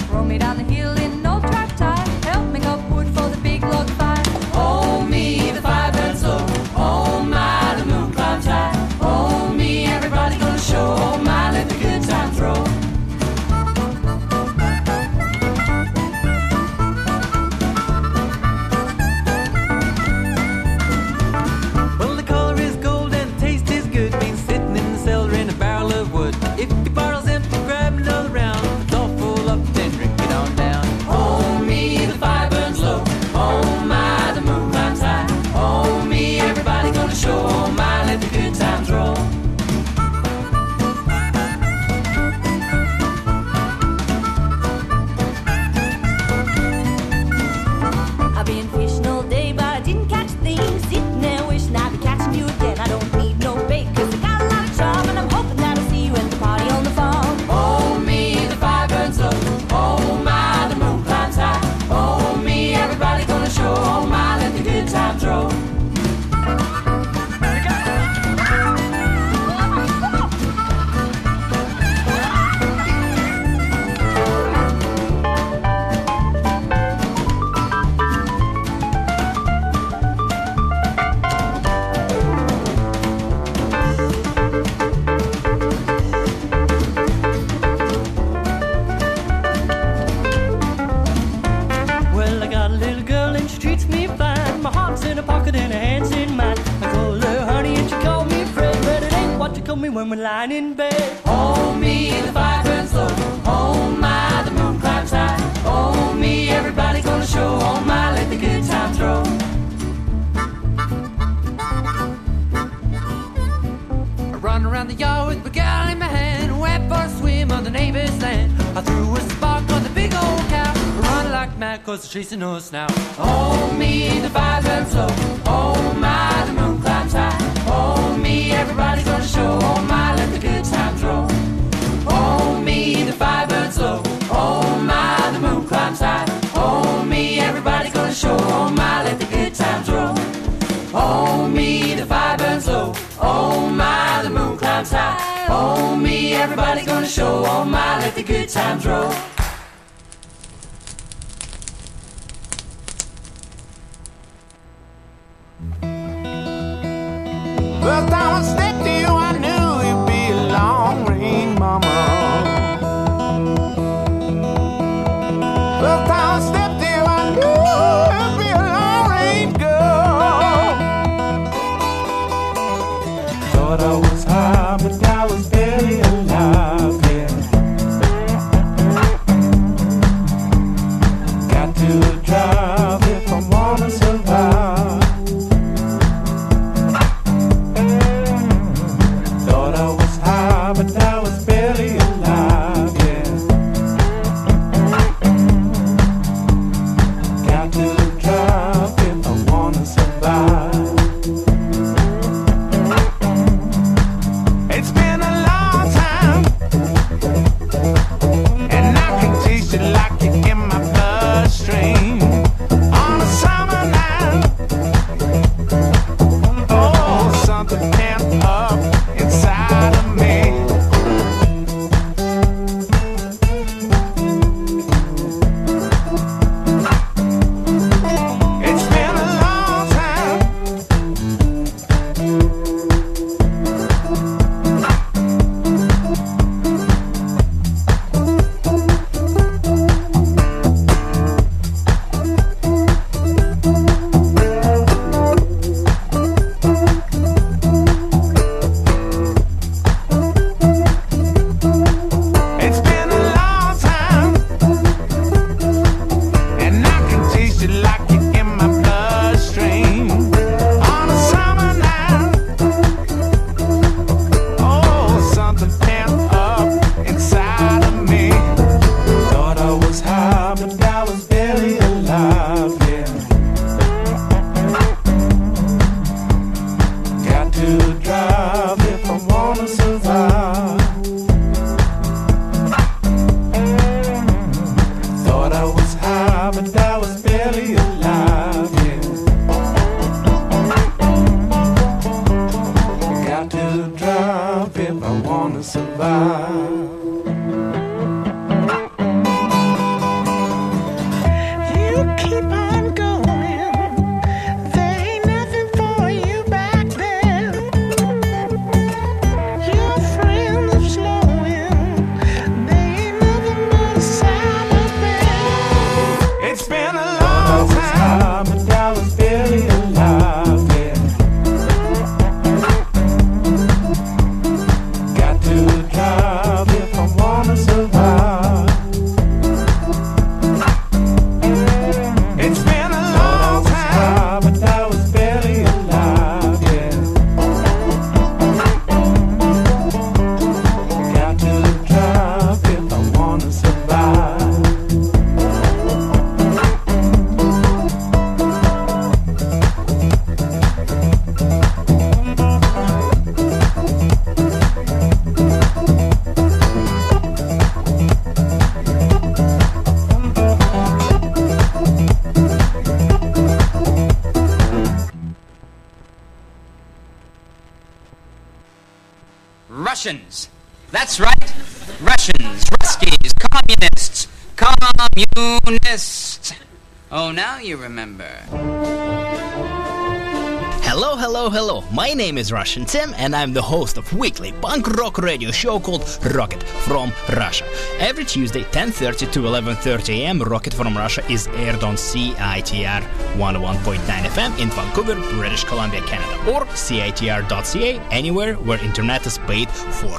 Me the fire. when we're lying in bed. Hold me, the fire burns low. Oh my, the moon climbs high. Oh me, everybody gonna show. Oh my, let the good times roll. I run around the yard with my gal in my hand, went for a swim on the neighbor's land. I threw a spark on the big old cow. I run like mad cause they're chasing us now. Oh me, the fire burns low. Oh my, the moon climbs high. Oh me, everybody gonna show. Oh my, let the good times roll. Oh me, the fire burns low. Oh my, the moon climbs high. Oh me, everybody gonna show. Oh my, let the good times roll. Oh me, the fire burns low. Oh my, the moon climbs high. Oh me, everybody gonna show. Oh my, let the good times roll. First time I stepped to you, I knew you'd be a long range mama. First time I stepped to you, I knew you'd be a long range girl. Thought I was high, but I was barely alive, yeah. Got to drive if I wanna survive. But I was barely alive, yeah. Got to drive if I wanna survive. It's been a long time, and I can taste it like it in my bloodstream. On a summer night, oh, something pent up inside of me. Russians. That's right. Russians, Ruskies, communists, communists. Oh, now you remember. Hello, hello, hello. My name is Russian Tim, and I'm the host of weekly punk rock radio show called Rocket from Russia. Every Tuesday, 10:30 to 11:30 a.m., Rocket from Russia is aired on CITR 101.9 FM in Vancouver, British Columbia, Canada, or CITR.ca, anywhere where internet is paid for.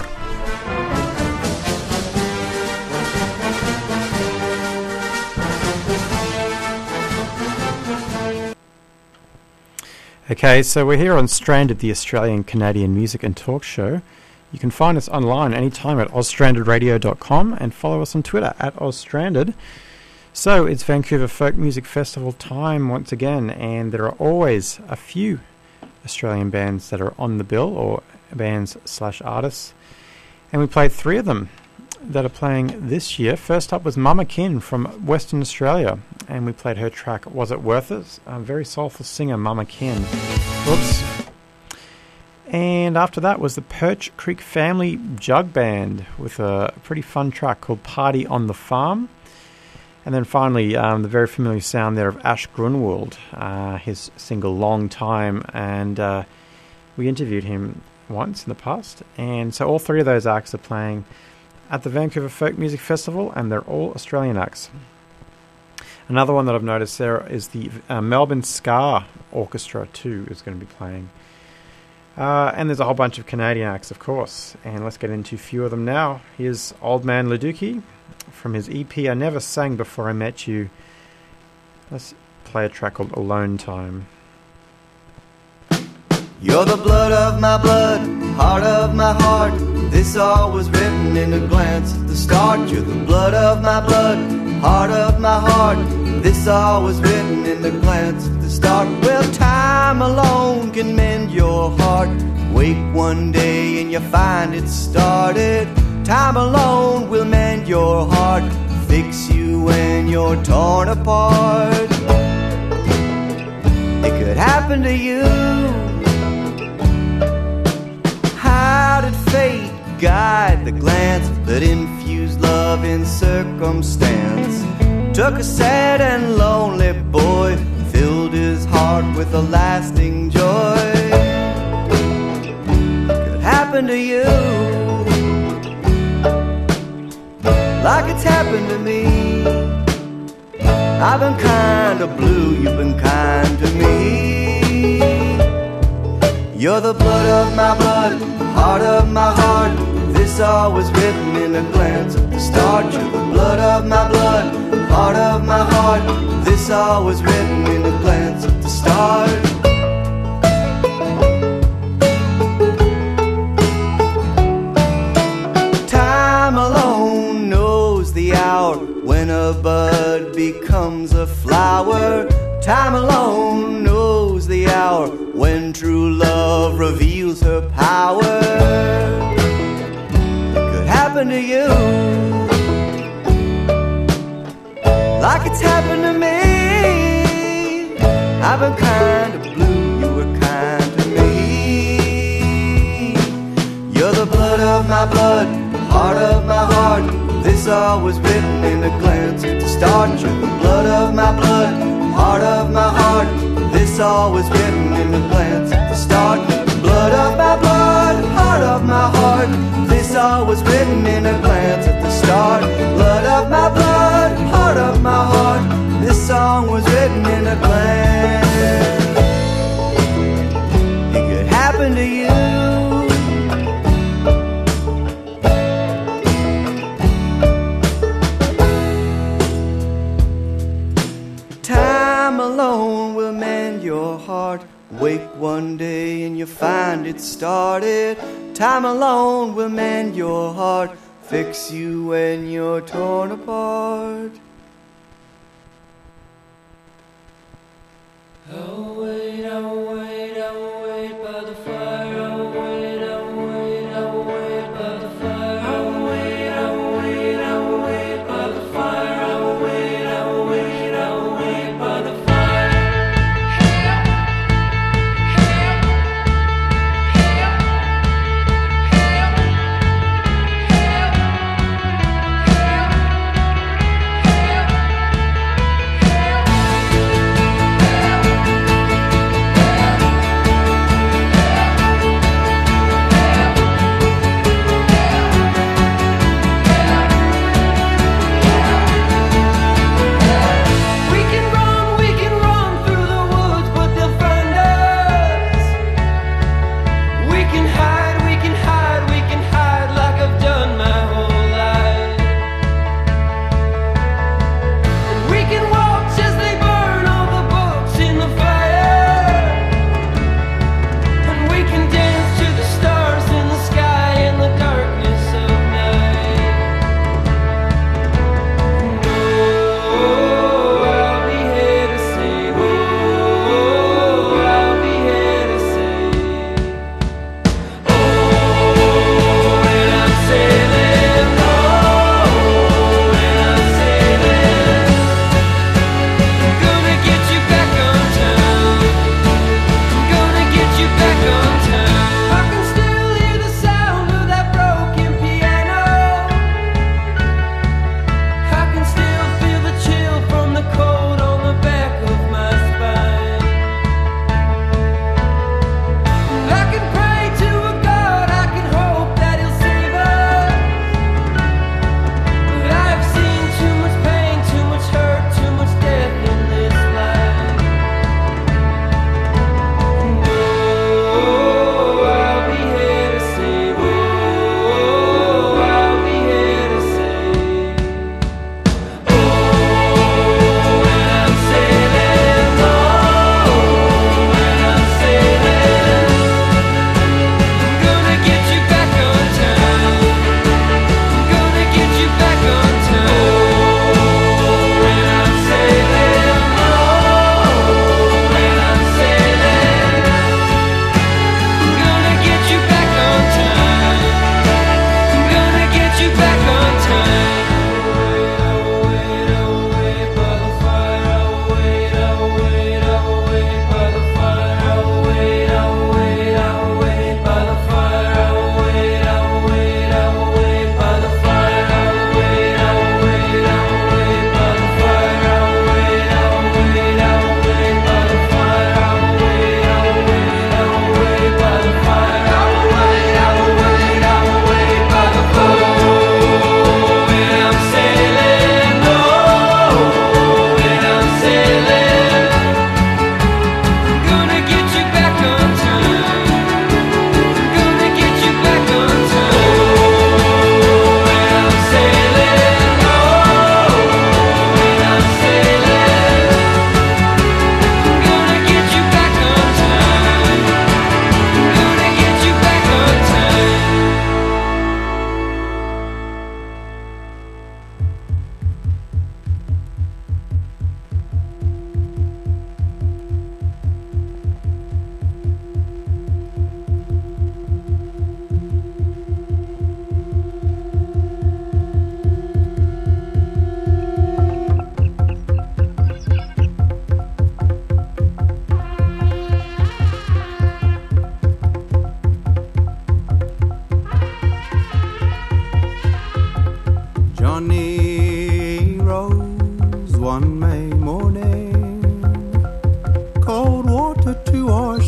Okay, so we're here on Stranded, the Australian Canadian music and talk show. You can find us online anytime at ozstrandedradio.com and follow us on Twitter at ozstranded. So it's Vancouver Folk Music Festival time once again, and there are always a few Australian bands that are on the bill, or bands/artists. And we played 3 of them that are playing this year. First up was Mama Kin from Western Australia, and we played her track Was It Worth It? A very soulful singer, Mama Kin. Whoops. And after that was the Perch Creek Family Jug Band with a pretty fun track called Party on the Farm. And then finally, the very familiar sound there of Ash Grunwald, his single Long Time, and we interviewed him once in the past. And so all 3 of those acts are playing at the Vancouver Folk Music Festival, and they're all Australian acts. Another one that I've noticed there is the Melbourne Ska Orchestra too is going to be playing. And there's a whole bunch of Canadian acts, of course. And let's get into a few of them now. Here's Old Man Leducki from his EP I Never Sang Before I Met You. Let's play a track called Alone Time. You're the blood of my blood, heart of my heart. This all was written in a glance at the start. You're the blood of my blood, heart of my heart. This all was written in a glance at the start. Well, time alone can mend your heart. Wake one day and you find it started. Time alone will mend your heart, fix you when you're torn apart. It could happen to you. How did fate guide the glance that infused love in circumstance? Took a sad and lonely boy, filled his heart with a lasting joy. Could happen to you, like it's happened to me. I've been kind of blue, you've been kind to me. You're the blood of my blood, heart of my heart. This all was written in a glance at the start. You're the blood of my blood, heart of my heart. This all was written in a glance at the start. Time alone knows the hour when a bud becomes a flower. Time alone knows the hour when true love reveals her power. It could happen to you, like it's happened to me. I've been kind of blue, you were kind to me. You're the blood of my blood, heart of my heart. This all was written in a glance at the start. You're the blood of my blood, heart of my heart. This all was written in a glance at the start. Blood of my blood, heart of my heart. This all was written in a glance at the start. Blood of my blood, heart of my heart. This song was written in a glance. It could happen to you. Time alone will mend your heart. Wake one day and you find it started. Time alone will mend your heart, fix you when you're torn apart. I'll wait, I'll wait, I'll wait by the fire. I'll wait, I'll wait, I'll wait by the fire. I'll wait, I'll wait, I'll wait by the fire. I'll wait, I'll wait, I'll wait by the fire.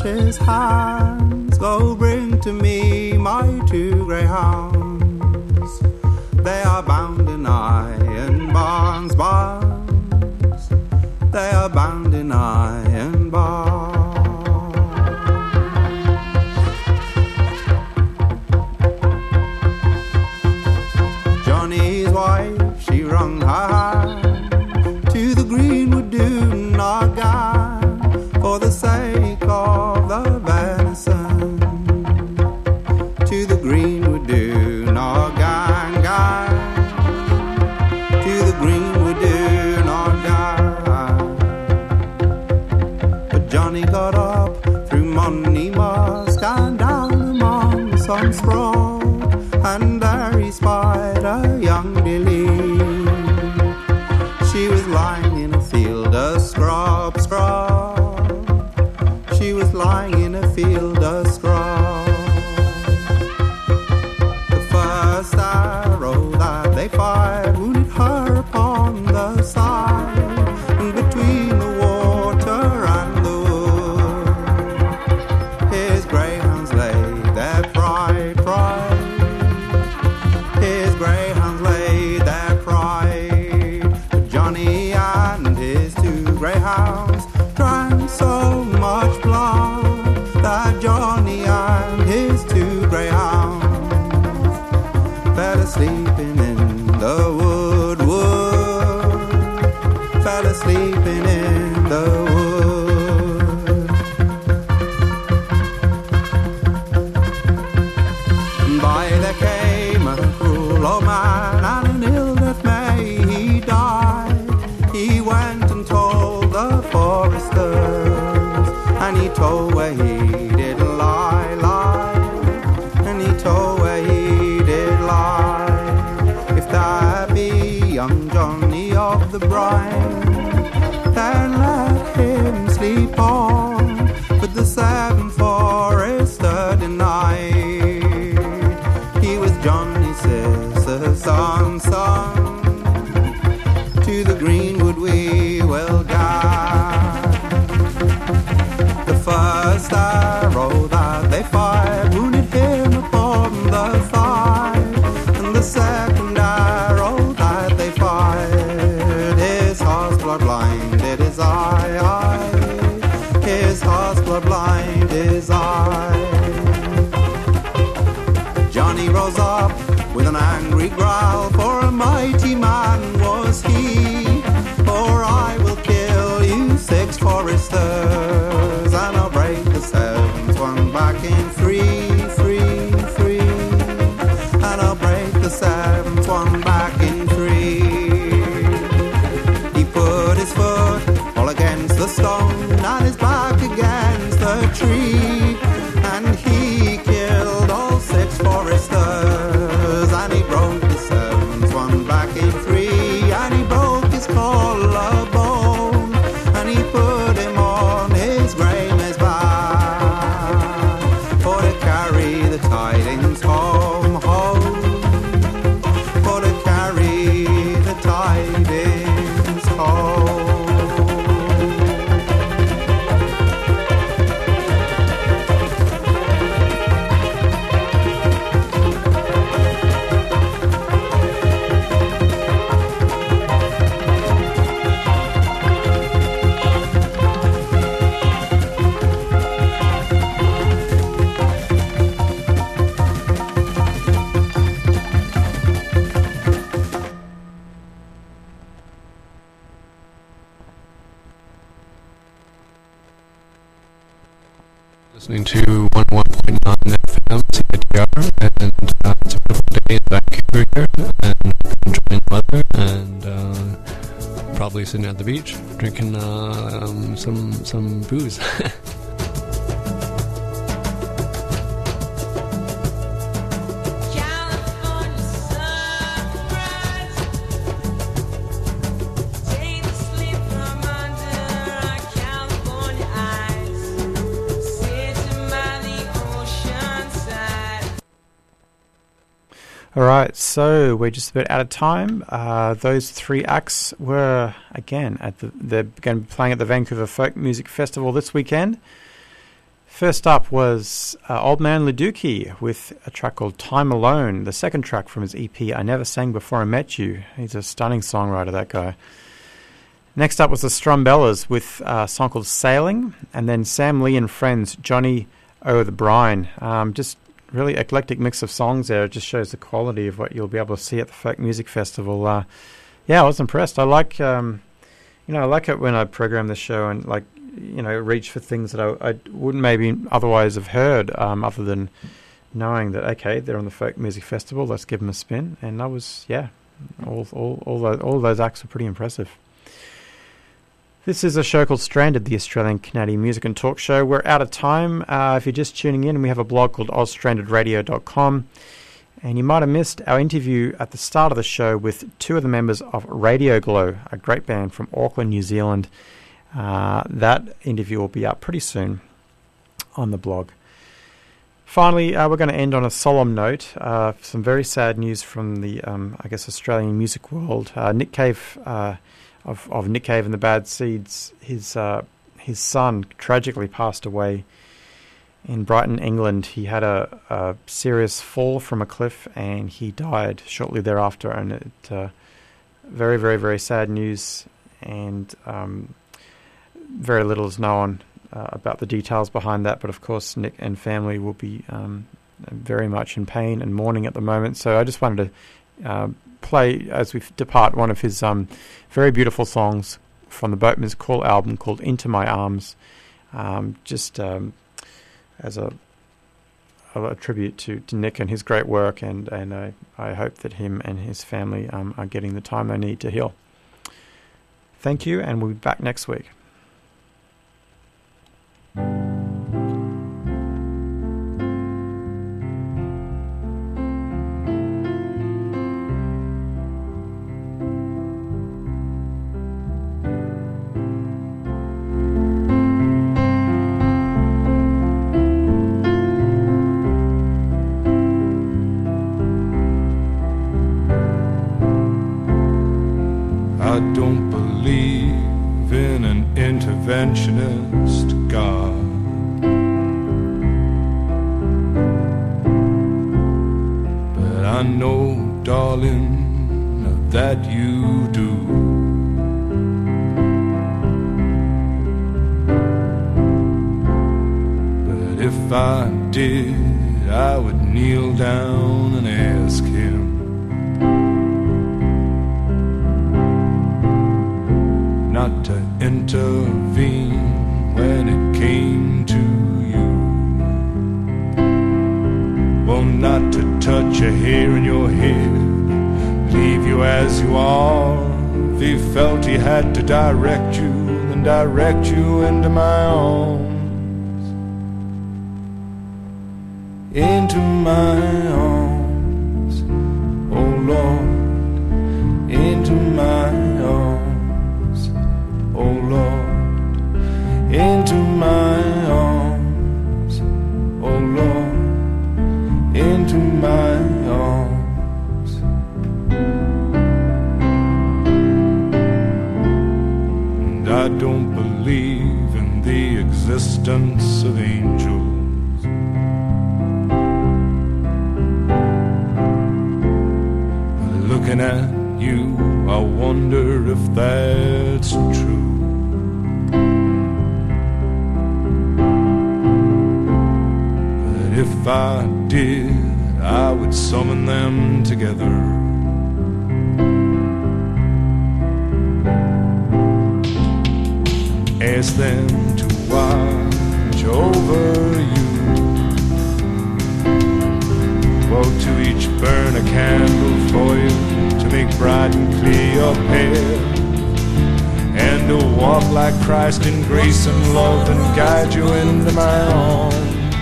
his hands, go bring to me my two greyhounds. They are bound in iron bonds, bonds. They are bound in iron bonds. Johnny's wife, she wrung her hand to the greenwood dune Nargan for the sake of the venison. To the greenwood dune Nargan, to the greenwood dune Nargan. But Johnny got up through Money Musk and down among some sprawl, and there he spied a young Dilly. She was lying in a field of scrub, scrub. She was lying in a field of scrub. The first arrow that they fired wounded her upon the side, and between the water and the wood, his greyhounds lay their pride, pride. His greyhounds laid their pride. But Johnny and his two greyhounds drank so much blood that Johnny and his two greyhounds fell asleeping in the wood, wood. Fell asleeping in the wood. And by there came a cruel old man, and an ill death may he die. He went and told the foresters, and he told where he did lie, lie. And he told where he did lie. If there be young Johnny of the brine, then let him sleep on. But the seven forester denied he was Johnny's sister's son, son. To the greenwood we will guide. The first arrow that they fired wounded him upon the thigh, and the second arrow that they fired, his heart's blood blinded his eye, eye. His heart's blood blinded his eye. Johnny rose up with an angry growl, for a mighty man was he. For I will kill you six foresters, and I'll break the seventh one back in three, three, three. And I'll break the seventh one back in three. He put his foot all against the stone, and his back against the tree, and he killed all six foresters, and he broke the seventh one back in three, and he broke his collarbone, and he put him on his grey mare's back, for to carry the tidings home, home, for to carry the tidings home. Listening to 101.9 FM CITR, and it's a beautiful day in Vancouver here, and enjoying the weather, and probably sitting at the beach drinking some booze. All right, so we're just a bit out of time. Those three acts were, again, they're going to be playing at the Vancouver Folk Music Festival this weekend. First up was Old Man Leducki with a track called Time Alone, the second track from his EP I Never Sang Before I Met You. He's a stunning songwriter, that guy. Next up was the Strumbellas with a song called Sailing, and then Sam Lee and Friends, Johnny O' the Brine. Just really eclectic mix of songs there. It just shows the quality of what you'll be able to see at the Folk Music Festival. Yeah, I was impressed. I like, I like it when I program the show and reach for things that I wouldn't maybe otherwise have heard, other than knowing that, okay, they're on the Folk Music Festival, let's give them a spin. And that was, all those acts were pretty impressive. This is a show called Stranded, the Australian Canadian Music and Talk Show. We're out of time. If you're just tuning in, we have a blog called AusStrandedRadio.com. And you might have missed our interview at the start of the show with two of the members of Radio Glow, a great band from Auckland, New Zealand. That interview will be up pretty soon on the blog. Finally, we're going to end on a solemn note. Some very sad news from the, Australian music world. Nick Cave of Nick Cave and the Bad Seeds, his son tragically passed away in Brighton, England. He had a serious fall from a cliff and he died shortly thereafter. And it very, very, very sad news. And very little is known about the details behind that, but of course Nick and family will be very much in pain and mourning at the moment. So I just wanted to play, as we depart, one of his very beautiful songs from the Boatman's Call album called Into My Arms, as a tribute to Nick and his great work, and I hope that him and his family are getting the time they need to heal. Thank you, and we'll be back next week. I don't believe in an interventionist God, but I know, darling, that you do. But if I did, I would kneel down and ask him not to intervene when it came to you. Well, not to touch a hair in your head, leave you as you are. If he felt he had to direct you, then direct you into my arms. Into my arms, oh Lord, into my arms, oh Lord, into my arms, oh Lord, into my arms. And I don't believe in the existence of angels. But looking at you, I wonder if that's true. But if I did, I would summon them together. Ask them to watch over you. Well, to each burn a candle for you, to make bright and clear your path, and to walk like Christ in grace and love and guide you into my arms.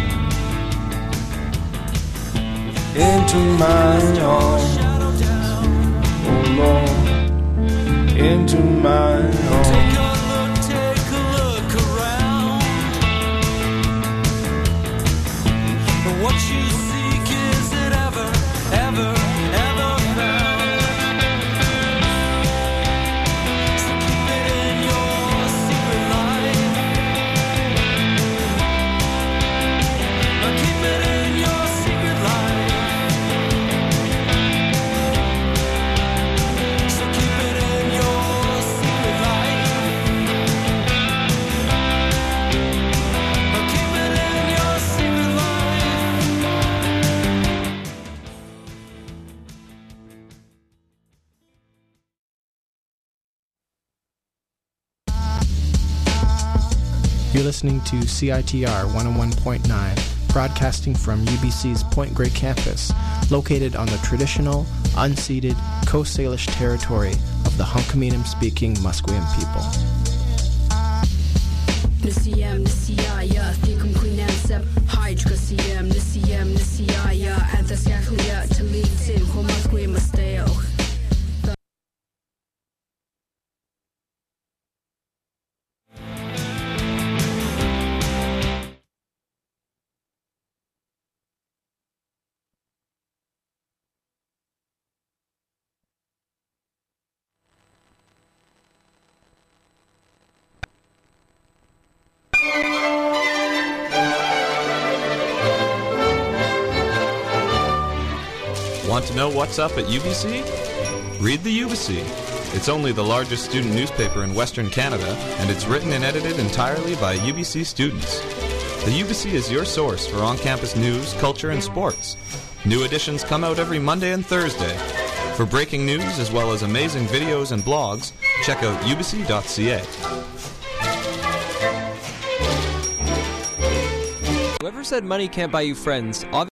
Into my arms, oh Lord, into my arms. Take a look around. What you seek, is it ever, ever, ever found? So keep it in your secret life. You're listening to CITR 101.9, broadcasting from UBC's Point Grey campus, located on the traditional, unceded Coast Salish territory of the Hunkaminam-speaking Musqueam people. Nisiyam nisiyaya thikum quinansab hydra siyam nisiyaya anthasyakhlia talitin homasque masteo. Want to know what's up at UBC? Read the UBC. It's only the largest student newspaper in Western Canada, and it's written and edited entirely by UBC students. The UBC is your source for on-campus news, culture, and sports. New editions come out every Monday and Thursday. For breaking news as well as amazing videos and blogs, check out ubc.ca. Whoever said money can't buy you friends,